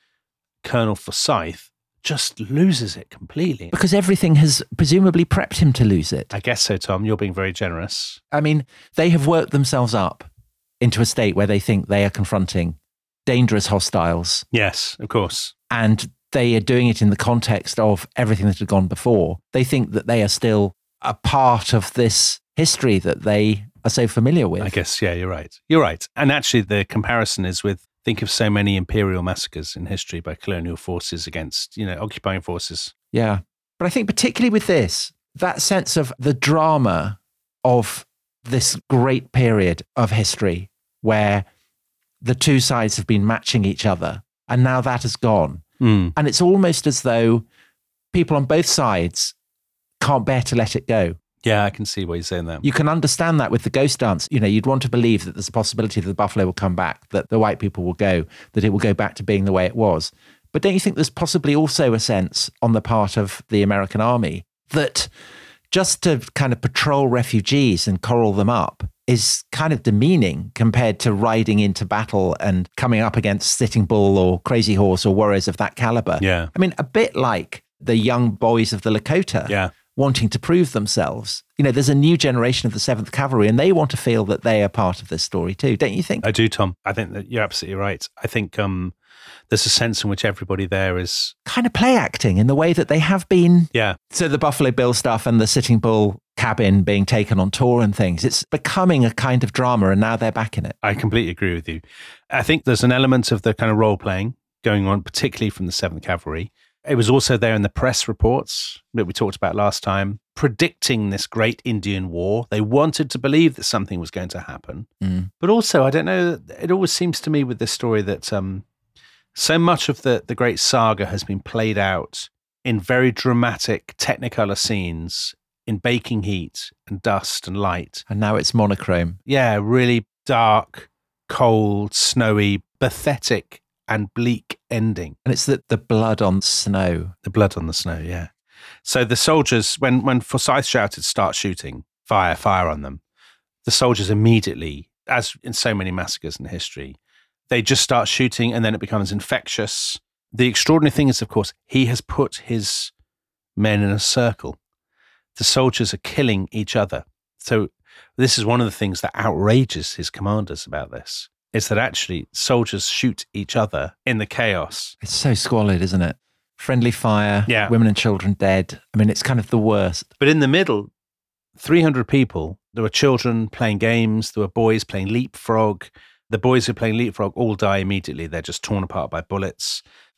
Colonel Forsyth, just loses it completely. Because everything has presumably prepped him to lose it. I guess so, Tom. You're being very generous. I mean, they have worked themselves up into a state where they think they are confronting dangerous hostiles. Yes, of course. And they are doing it in the context of everything that had gone before. They think that they are still a part of this history that they are so familiar with. I guess, yeah, you're right. You're right. And actually, the comparison is with, think of so many imperial massacres in history by colonial forces against, you know, occupying forces. Yeah. But I think particularly with this, that sense of the drama of this great period of history where the two sides have been matching each other, and now that has gone. Mm. And it's almost as though people on both sides can't bear to let it go. Yeah, I can see why you're saying that. You can understand that with the ghost dance. You know, you'd want to believe that there's a possibility that the buffalo will come back, that the white people will go, that it will go back to being the way it was. But don't you think there's possibly also a sense on the part of the American army that just to kind of patrol refugees and coral them up is kind of demeaning compared to riding into battle and coming up against Sitting Bull or Crazy Horse or warriors of that caliber? Yeah. I mean, a bit like the young boys of the Lakota. Yeah. Wanting to prove themselves. You know, there's a new generation of the seventh Cavalry, and they want to feel that they are part of this story too, don't you think? I do, Tom. I think that you're absolutely right. I think um, there's a sense in which everybody there is kind of play acting in the way that they have been. Yeah. So the Buffalo Bill stuff and the Sitting Bull cabin being taken on tour and things, it's becoming a kind of drama, and now they're back in it. I completely agree with you. I think there's an element of the kind of role playing going on, particularly from the seventh Cavalry. It was also there in the press reports that we talked about last time, predicting this great Indian war. They wanted to believe that something was going to happen. Mm. But also, I don't know, it always seems to me with this story that um, so much of the, the great saga has been played out in very dramatic Technicolor scenes, in baking heat and dust and light. And now it's monochrome. Yeah, really dark, cold, snowy, pathetic and bleak ending. And it's the, the blood on snow. The blood on the snow, yeah. So the soldiers, when, when Forsyth shouted, start shooting, fire, fire on them, the soldiers immediately, as in so many massacres in history, they just start shooting and then it becomes infectious. The extraordinary thing is, of course, he has put his men in a circle. The soldiers are killing each other. So this is one of the things that outrages his commanders about this. Is that actually soldiers shoot each other in the chaos. It's so squalid, isn't it? Friendly fire, yeah. Women and children dead. I mean, it's kind of the worst. But in the middle, three hundred people, there were children playing games, there were boys playing leapfrog. The boys who are playing leapfrog all die immediately. They're just torn apart by bullets.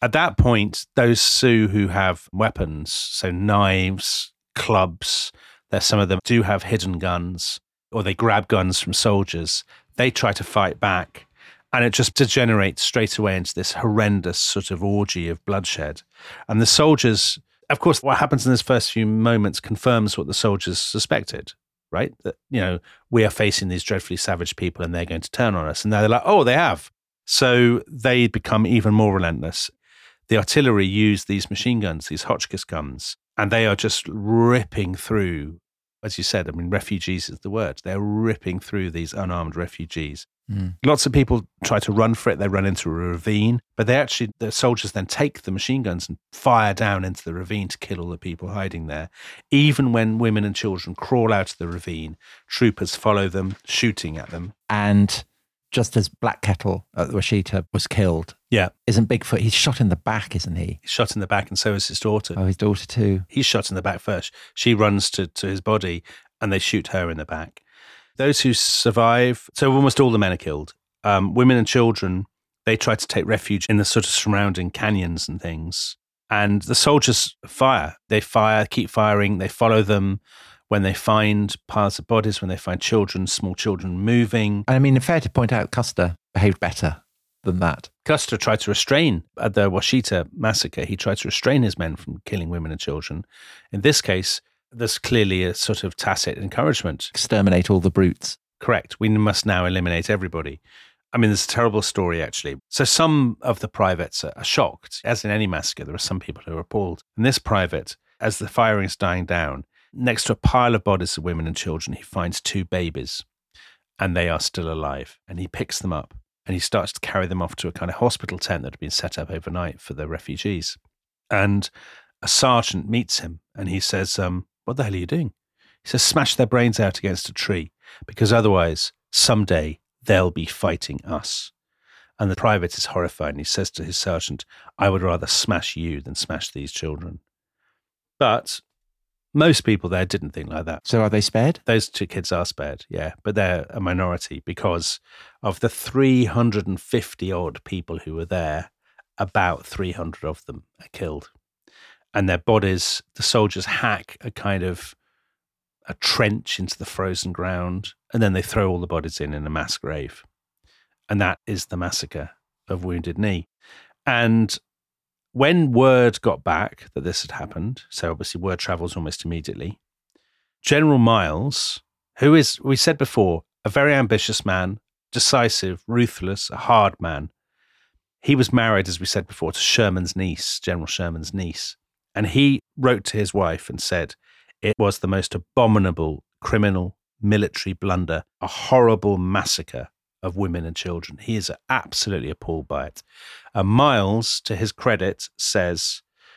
At that point, those Sioux who have weapons, so knives, clubs, there's some of them do have hidden guns, or they grab guns from soldiers. They try to fight back, and it just degenerates straight away into this horrendous sort of orgy of bloodshed. And the soldiers, of course, what happens in those first few moments confirms what the soldiers suspected, right? That, you know, we are facing these dreadfully savage people and they're going to turn on us. And now they're like, oh, they have. So they become even more relentless. The artillery use these machine guns, these Hotchkiss guns, and they are just ripping through, as you said, I mean, refugees is the word. They're ripping through these unarmed refugees. Mm. Lots of people try to run for it. They run into a ravine, but they actually, the soldiers then take the machine guns and fire down into the ravine to kill all the people hiding there. Even when women and children crawl out of the ravine, troopers follow them, shooting at them. And just as Black Kettle at the Washita was killed, yeah, isn't Bigfoot, he's shot in the back, isn't he? He's shot in the back, and so is his daughter. Oh, his daughter too. He's shot in the back first. She runs to, to his body, and they shoot her in the back. Those who survive, so almost all the men are killed. Um, women and children, they try to take refuge in the sort of surrounding canyons and things. And the soldiers fire. They fire, keep firing. They follow them when they find piles of bodies, when they find children, small children moving. I mean, fair to point out, Custer behaved better than that. Custer tried to restrain, at the Washita massacre, he tried to restrain his men from killing women and children. In this case, there's clearly a sort of tacit encouragement. Exterminate all the brutes. Correct. We must now eliminate everybody. I mean, there's a terrible story, actually. So some of the privates are shocked. As in any massacre, there are some people who are appalled. And this private, as the firing is dying down, next to a pile of bodies of women and children, he finds two babies, and they are still alive. And he picks them up, and he starts to carry them off to a kind of hospital tent that had been set up overnight for the refugees. And a sergeant meets him, and he says, um, what the hell are you doing? He says, smash their brains out against a tree, because otherwise, someday, they'll be fighting us. And the private is horrified, and he says to his sergeant, I would rather smash you than smash these children. But most people there didn't think like that. So are they spared? Those two kids are spared, yeah. But they're a minority because of the three hundred fifty odd people who were there, about three hundred of them are killed. And their bodies, the soldiers hack a kind of a trench into the frozen ground, and then they throw all the bodies in in a mass grave. And that is the massacre of Wounded Knee. And when word got back that this had happened, so obviously word travels almost immediately, General Miles, who is, we said before, a very ambitious man, decisive, ruthless, a hard man, he was married, as we said before, to Sherman's niece, General Sherman's niece. And he wrote to his wife and said, it was the most abominable criminal military blunder, a horrible massacre of women and children. He is absolutely appalled by it. Uh, Miles, to his credit, says,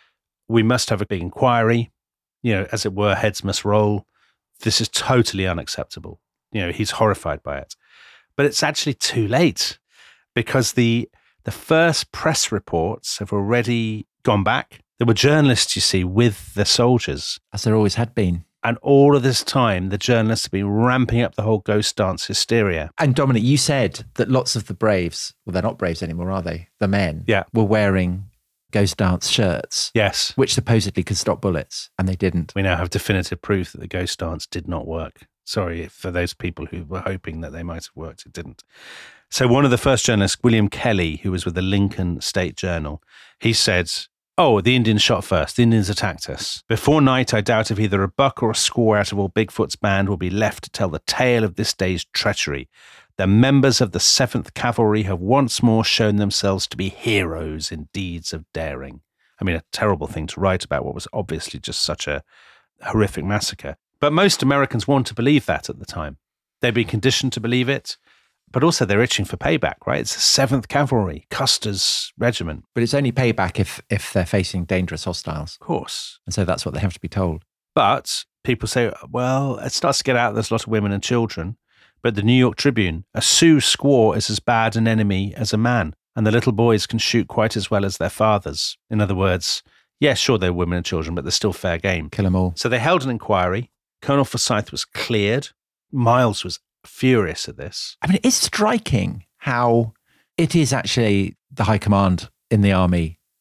we must have a big inquiry. You know, as it were, heads must roll. This is totally unacceptable. You know, he's horrified by it. But it's actually too late because the the first press reports have already gone back. There were journalists, you see, with the soldiers. As there always had been. And all of this time, the journalists have been ramping up the whole ghost dance hysteria. And Dominic, you said that lots of the Braves, well, they're not Braves anymore, are they? The men yeah. were wearing ghost dance shirts. Yes. Which supposedly could stop bullets, and they didn't. We now have definitive proof that the ghost dance did not work. Sorry for those people who were hoping that they might have worked, it didn't. So one of the first journalists, William Kelly, who was with the Lincoln State Journal, he said, oh, the Indians shot first. The Indians attacked us. Before night, I doubt if either a buck or a score out of all Bigfoot's band will be left to tell the tale of this day's treachery. The members of the seventh Cavalry have once more shown themselves to be heroes in deeds of daring. I mean, a terrible thing to write about what was obviously just such a horrific massacre. But most Americans want to believe that at the time. They've been conditioned to believe it. But also they're itching for payback, right? It's the seventh Cavalry, Custer's regiment. But it's only payback if if they're facing dangerous hostiles. Of course. And so that's what they have to be told. But people say, well, it starts to get out, there's a lot of women and children. But the New York Tribune, a Sioux squaw is as bad an enemy as a man, and the little boys can shoot quite as well as their fathers. In other words, yes, sure, they're women and children, but they're still fair game. Kill them all. So they held an inquiry. Colonel Forsyth was cleared. Miles was furious at this. I mean, it's striking how it is actually the high command in the army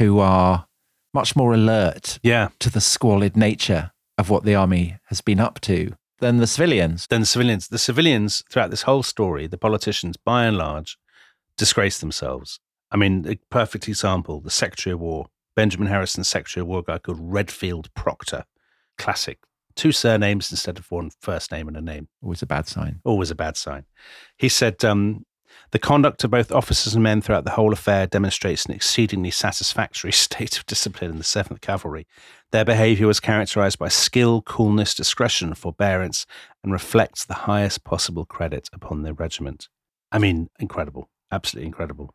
who are much more alert Yeah. to the squalid nature of what the army has been up to than the civilians. Than the civilians. The civilians, throughout this whole story, the politicians, by and large, disgrace themselves. I mean, a perfect example, the Secretary of War, Benjamin Harrison's Secretary of War, a guy called Redfield Proctor. Classic. Two surnames instead of one first name and a name. Always a bad sign. Always a bad sign. He said, um, the conduct of both officers and men throughout the whole affair demonstrates an exceedingly satisfactory state of discipline in the seventh Cavalry. Their behaviour was characterised by skill, coolness, discretion, forbearance, and reflects the highest possible credit upon their regiment. I mean, incredible. Absolutely incredible.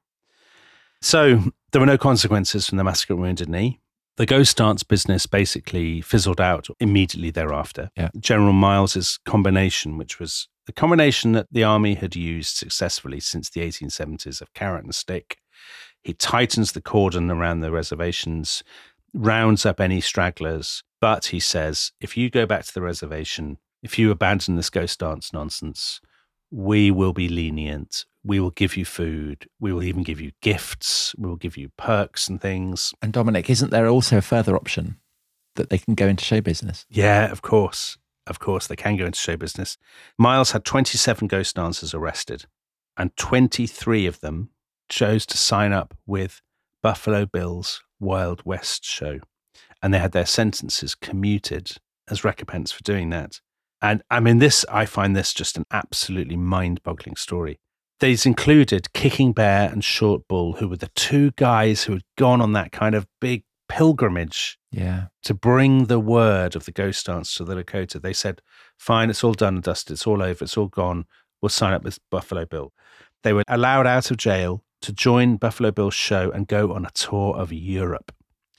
So there were no consequences from the massacre at Wounded Knee. The ghost dance business basically fizzled out immediately thereafter. Yeah. General Miles's combination, which was the combination that the army had used successfully since the eighteen seventies of carrot and stick. He tightens the cordon around the reservations, rounds up any stragglers. But he says, if you go back to the reservation, if you abandon this ghost dance nonsense, we will be lenient. We will give you food. We will even give you gifts. We will give you perks and things. And Dominic, isn't there also a further option that they can go into show business? Yeah, of course. Of course, they can go into show business. Miles had twenty-seven ghost dancers arrested, and twenty-three of them chose to sign up with Buffalo Bill's Wild West show. And they had their sentences commuted as recompense for doing that. And I mean, this, I find this just an absolutely mind-boggling story. These included Kicking Bear and Short Bull, who were the two guys who had gone on that kind of big pilgrimage Yeah. to bring the word of the ghost dance to the Lakota. They said, fine, it's all done and dusted. It's all over. It's all gone. We'll sign up with Buffalo Bill. They were allowed out of jail to join Buffalo Bill's show and go on a tour of Europe.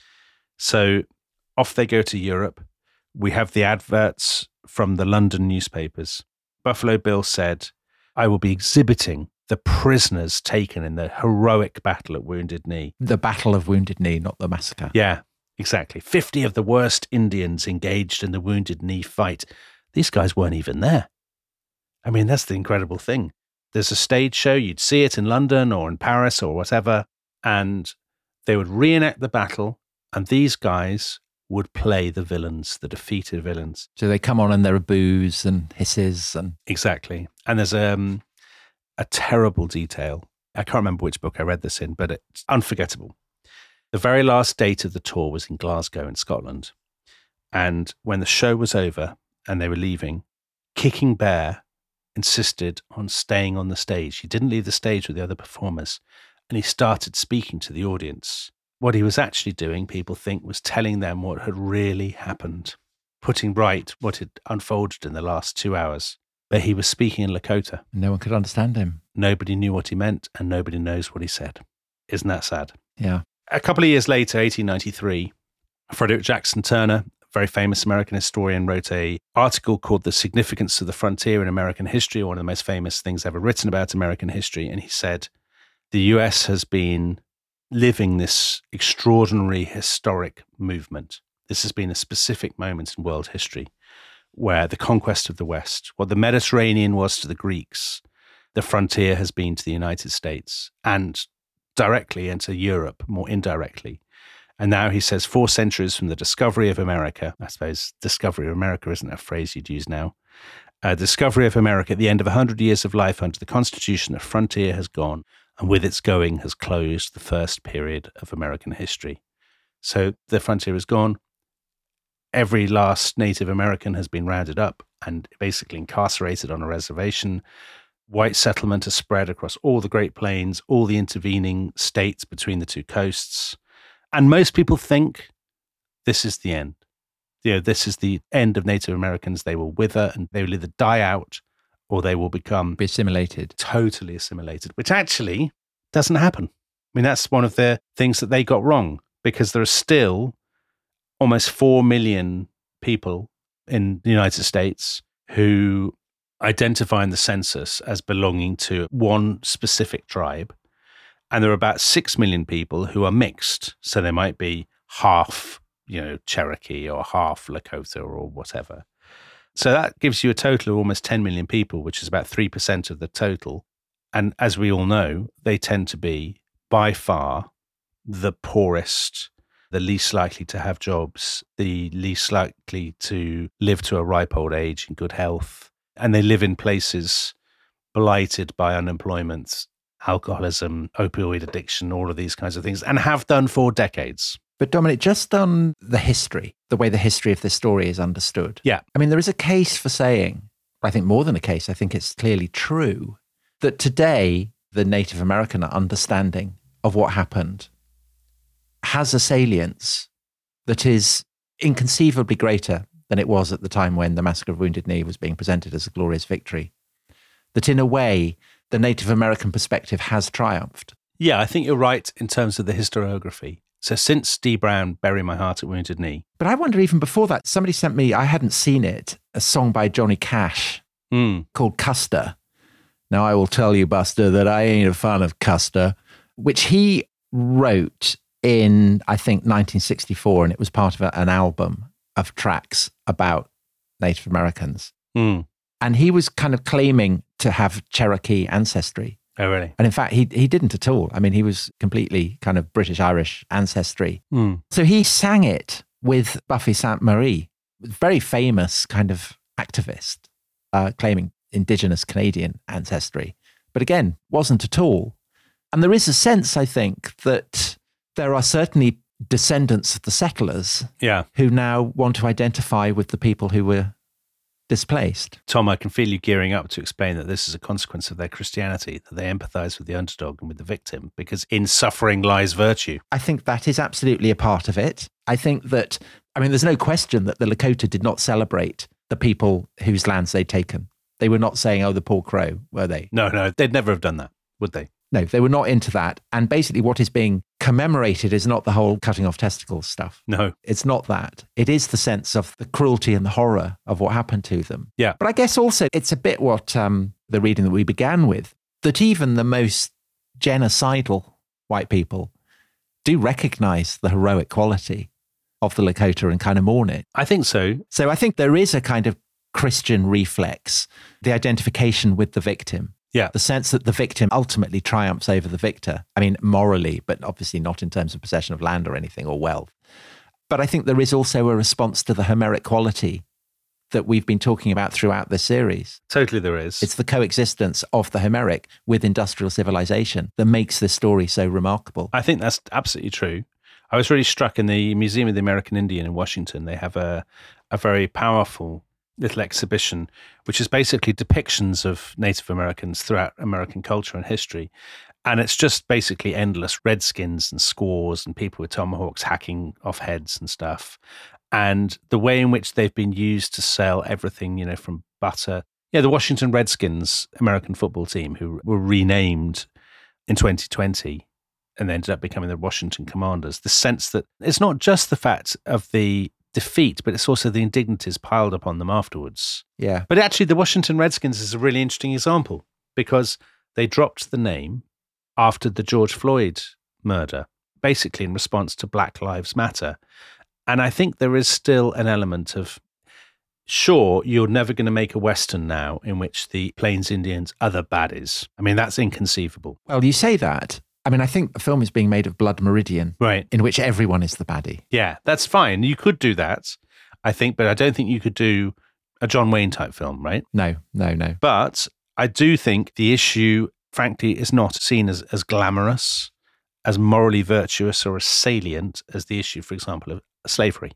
So off they go to Europe. We have the adverts from the London newspapers. Buffalo Bill said, I will be exhibiting the prisoners taken in the heroic battle at Wounded Knee. The Battle of Wounded Knee, not the massacre. Yeah, exactly. fifty of the worst Indians engaged in the Wounded Knee fight. These guys weren't even there. I mean, that's the incredible thing. There's a stage show, you'd see it in London or in Paris or whatever, and they would reenact the battle, and these guys would play the villains, the defeated villains. So they come on and there are boos and hisses and... Exactly. And there's um, a terrible detail. I can't remember which book I read this in, but it's unforgettable. The very last date of the tour was in Glasgow in Scotland. And when the show was over and they were leaving, Kicking Bear insisted on staying on the stage. He didn't leave the stage with the other performers. And he started speaking to the audience. What he was actually doing, people think, was telling them what had really happened, putting right what had unfolded in the last two hours. But he was speaking in Lakota. No one could understand him. Nobody knew what he meant, and nobody knows what he said. Isn't that sad? Yeah. A couple of years later, eighteen ninety-three, Frederick Jackson Turner, a very famous American historian, wrote an article called The Significance of the Frontier in American History, one of the most famous things ever written about American history. And he said, the U S has been living this extraordinary historic movement. This has been a specific moment in world history where the conquest of the West, what the Mediterranean was to the Greeks, the frontier has been to the United States and directly into Europe, more indirectly. And now he says four centuries from the discovery of America, I suppose discovery of America isn't a phrase you'd use now, uh, discovery of America at the end of one hundred years of life under the Constitution, the frontier has gone, and with its going has closed the first period of American history. So the frontier is gone. Every last Native American has been rounded up and basically incarcerated on a reservation. White settlement has spread across all the Great Plains, all the intervening states between the two coasts. And most people think this is the end. You know, this is the end of Native Americans. They will wither and they will either die out or they will become Be assimilated. totally assimilated, which actually doesn't happen. I mean, that's one of the things that they got wrong, because there are still almost four million people in the United States who identify in the census as belonging to one specific tribe. And there are about six million people who are mixed. So they might be half, you know, Cherokee or half Lakota or whatever. So that gives you a total of almost ten million people, which is about three percent of the total. And as we all know, they tend to be by far the poorest, the least likely to have jobs, the least likely to live to a ripe old age in good health. And they live in places blighted by unemployment, alcoholism, opioid addiction, all of these kinds of things, and have done for decades. But Dominic, just on the history, the way the history of this story is understood. Yeah. I mean, there is a case for saying, I think more than a case, I think it's clearly true, that today the Native American understanding of what happened has a salience that is inconceivably greater than it was at the time when the Massacre of Wounded Knee was being presented as a glorious victory. That in a way, the Native American perspective has triumphed. Yeah, I think you're right in terms of the historiography. So since Dee Brown, Bury My Heart at Wounded Knee. But I wonder, even before that, somebody sent me, I hadn't seen it, a song by Johnny Cash mm. called Custer. Now, I will tell you, Buster, that I ain't a fan of Custer, which he wrote in, I think, nineteen sixty-four, and it was part of a, an album of tracks about Native Americans. Mm. And he was kind of claiming to have Cherokee ancestry. Oh, really? And in fact, he he didn't at all. I mean, he was completely kind of British-Irish ancestry. Mm. So he sang it with Buffy Sainte-Marie, very famous kind of activist, uh, claiming Indigenous Canadian ancestry. But again, wasn't at all. And there is a sense, I think, that there are certainly descendants of the settlers yeah. who now want to identify with the people who were displaced. Tom, I can feel you gearing up to explain that this is a consequence of their Christianity, that they empathize with the underdog and with the victim, because in suffering lies virtue. I think that is absolutely a part of it. I think that, I mean, there's no question that the Lakota did not celebrate the people whose lands they'd taken. They were not saying, oh, the poor crow, were they? No, no, they'd never have done that, would they? No, they were not into that. And basically what is being commemorated is not the whole cutting off testicles stuff. No. It's not that. It is the sense of the cruelty and the horror of what happened to them. Yeah. But I guess also it's a bit what um, the reading that we began with, that even the most genocidal white people do recognize the heroic quality of the Lakota and kind of mourn it. I think so. So I think there is a kind of Christian reflex, the identification with the victim. Yeah. The sense that the victim ultimately triumphs over the victor. I mean, morally, but obviously not in terms of possession of land or anything or wealth. But I think there is also a response to the Homeric quality that we've been talking about throughout this series. Totally there is. It's the coexistence of the Homeric with industrial civilization that makes this story so remarkable. I think that's absolutely true. I was really struck in the Museum of the American Indian in Washington. They have a, a very powerful little exhibition, which is basically depictions of Native Americans throughout American culture and history. And it's just basically endless redskins and squaws and people with tomahawks hacking off heads and stuff. And the way in which they've been used to sell everything, you know, from butter. Yeah, the Washington Redskins, American football team, who were renamed in twenty twenty and ended up becoming the Washington Commanders. The sense that it's not just the fact of the defeat, but it's also the indignities piled upon them afterwards. Yeah. But actually, the Washington Redskins is a really interesting example because they dropped the name after the George Floyd murder, basically in response to Black Lives Matter. And I think there is still an element of, sure, you're never going to make a Western now in which the Plains Indians are the baddies. I mean, that's inconceivable. Well, you say that. I mean, I think the film is being made of Blood Meridian, right, in which everyone is the baddie. Yeah, that's fine. You could do that, I think, but I don't think you could do a John Wayne type film, right? No, no, no. But I do think the issue, frankly, is not seen as, as glamorous, as morally virtuous or as salient as the issue, for example, of slavery.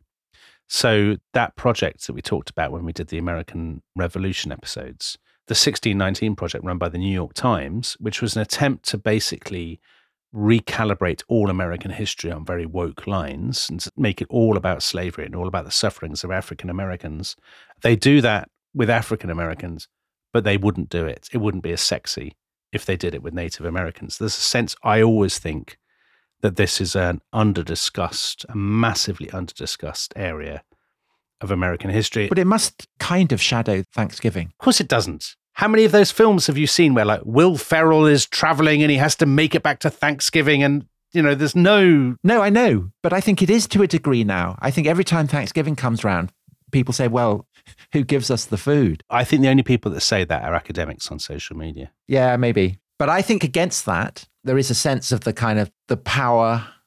So that project that we talked about when we did the American Revolution episodes, the sixteen nineteen project run by the New York Times, which was an attempt to basically recalibrate all American history on very woke lines and make it all about slavery and all about the sufferings of African Americans. They do that with African Americans, but they wouldn't do it. It wouldn't be as sexy if they did it with Native Americans. There's a sense, I always think, that this is an under-discussed, a massively under-discussed area of American history. But it must kind of shadow Thanksgiving. Of course it doesn't. How many of those films have you seen where, like, Will Ferrell is traveling and he has to make it back to Thanksgiving and, you know, there's no... No, I know. But I think it is to a degree now. I think every time Thanksgiving comes around, people say, well, who gives us the food? I think the only people that say that are academics on social media. Yeah, maybe. But I think against that, there is a sense of the kind of the power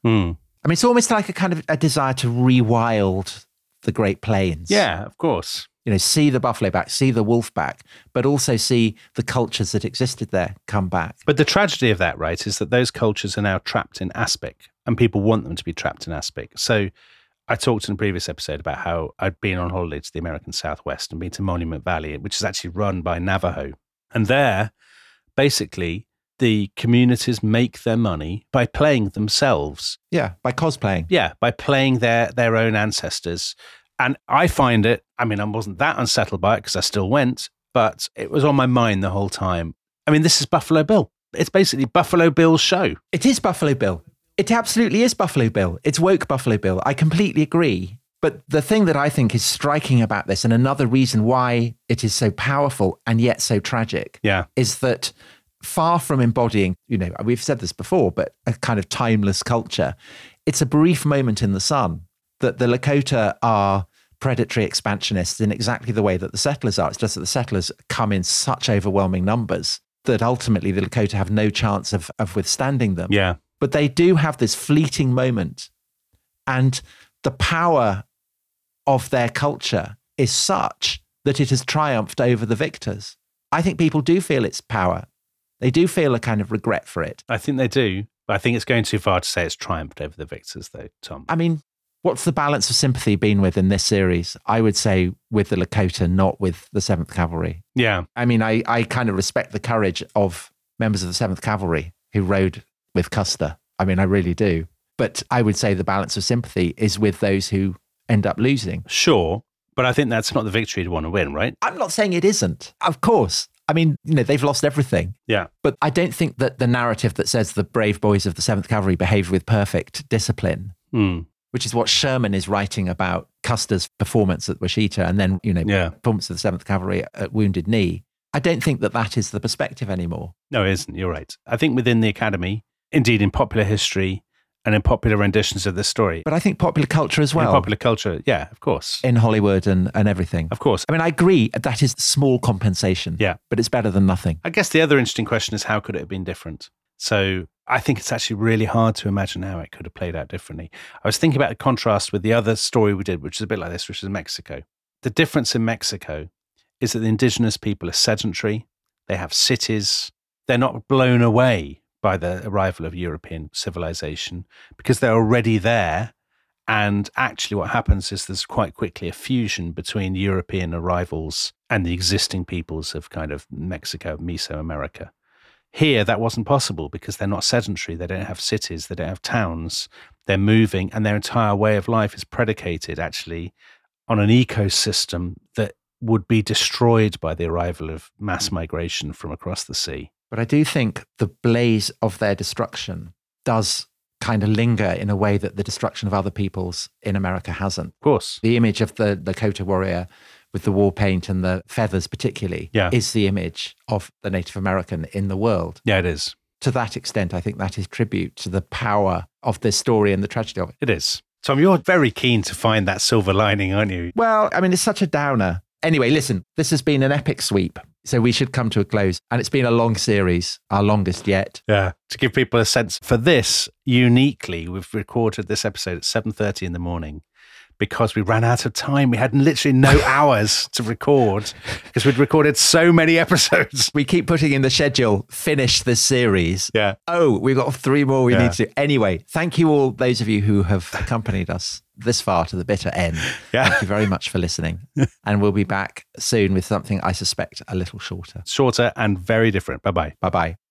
Mm. I mean, it's almost like a kind of a desire to rewild the Great Plains. Yeah, of course. You know, see the buffalo back, see the wolf back, but also see the cultures that existed there come back. But the tragedy of that, right, is that those cultures are now trapped in aspic, and people want them to be trapped in aspic. So I talked in a previous episode about how I'd been on holiday to the American Southwest and been to Monument Valley, which is actually run by Navajo. And there, basically, the communities make their money by playing themselves. Yeah, by cosplaying. Yeah, by playing their, their own ancestors. And I find it, I mean, I wasn't that unsettled by it because I still went, but it was on my mind the whole time. I mean, this is Buffalo Bill. It's basically Buffalo Bill's show. It is Buffalo Bill. It absolutely is Buffalo Bill. It's woke Buffalo Bill. I completely agree. But the thing that I think is striking about this, and another reason why it is so powerful and yet so tragic, yeah, is that far from embodying, you know, we've said this before, but a kind of timeless culture, it's a brief moment in the sun that the Lakota are predatory expansionists in exactly the way that the settlers are. It's just that the settlers come in such overwhelming numbers that ultimately the Lakota have no chance of, of withstanding them. Yeah. But they do have this fleeting moment, and the power of their culture is such that it has triumphed over the victors. I think people do feel its power. They do feel a kind of regret for it. I think they do. But I think it's going too far to say it's triumphed over the victors, though, Tom. I mean, what's the balance of sympathy been with in this series? I would say with the Lakota, not with the seventh Cavalry. Yeah. I mean, I, I kind of respect the courage of members of the seventh Cavalry who rode with Custer. I mean, I really do. But I would say the balance of sympathy is with those who end up losing. Sure. But I think that's not the victory you'd want to win, right? I'm not saying it isn't. Of course. I mean, you know, they've lost everything. Yeah. But I don't think that the narrative that says the brave boys of the seventh Cavalry behaved with perfect discipline, mm. which is what Sherman is writing about Custer's performance at Washita and then, you know, yeah. performance of the seventh Cavalry at Wounded Knee. I don't think that that is the perspective anymore. No, it isn't. You're right. I think within the Academy, indeed in popular history and in popular renditions of this story. But I think popular culture as well. In popular culture, yeah, of course. In Hollywood and, and everything. Of course. I mean, I agree that is small compensation. Yeah. But it's better than nothing. I guess the other interesting question is how could it have been different? So I think it's actually really hard to imagine how it could have played out differently. I was thinking about the contrast with the other story we did, which is a bit like this, which is Mexico. The difference in Mexico is that the indigenous people are sedentary. They have cities. They're not blown away by the arrival of European civilization because they're already there. And actually what happens is there's quite quickly a fusion between European arrivals and the existing peoples of kind of Mexico, Mesoamerica. Here, that wasn't possible because they're not sedentary. They don't have cities. They don't have towns. They're moving, and their entire way of life is predicated actually on an ecosystem that would be destroyed by the arrival of mass migration from across the sea. But I do think the blaze of their destruction does kind of linger in a way that the destruction of other peoples in America hasn't. Of course. The image of the Lakota warrior with the war paint and the feathers particularly yeah. is the image of the Native American in the world. Yeah, it is. To that extent, I think that is tribute to the power of this story and the tragedy of it. It is. Tom, you're very keen to find that silver lining, aren't you? Well, I mean, it's such a downer. Anyway, listen, this has been an epic sweep, so we should come to a close. And it's been a long series, our longest yet. Yeah. To give people a sense, for this, uniquely, we've recorded this episode at seven thirty in the morning because we ran out of time. We had literally no hours to record because we'd recorded so many episodes. We keep putting in the schedule, finish this series. Yeah. Oh, we've got three more we yeah. need to do. Anyway, thank you all, those of you who have accompanied us this far to the bitter end. Yeah. Thank you very much for listening. And we'll be back soon with something I suspect a little shorter. Shorter and very different. Bye-bye. Bye-bye.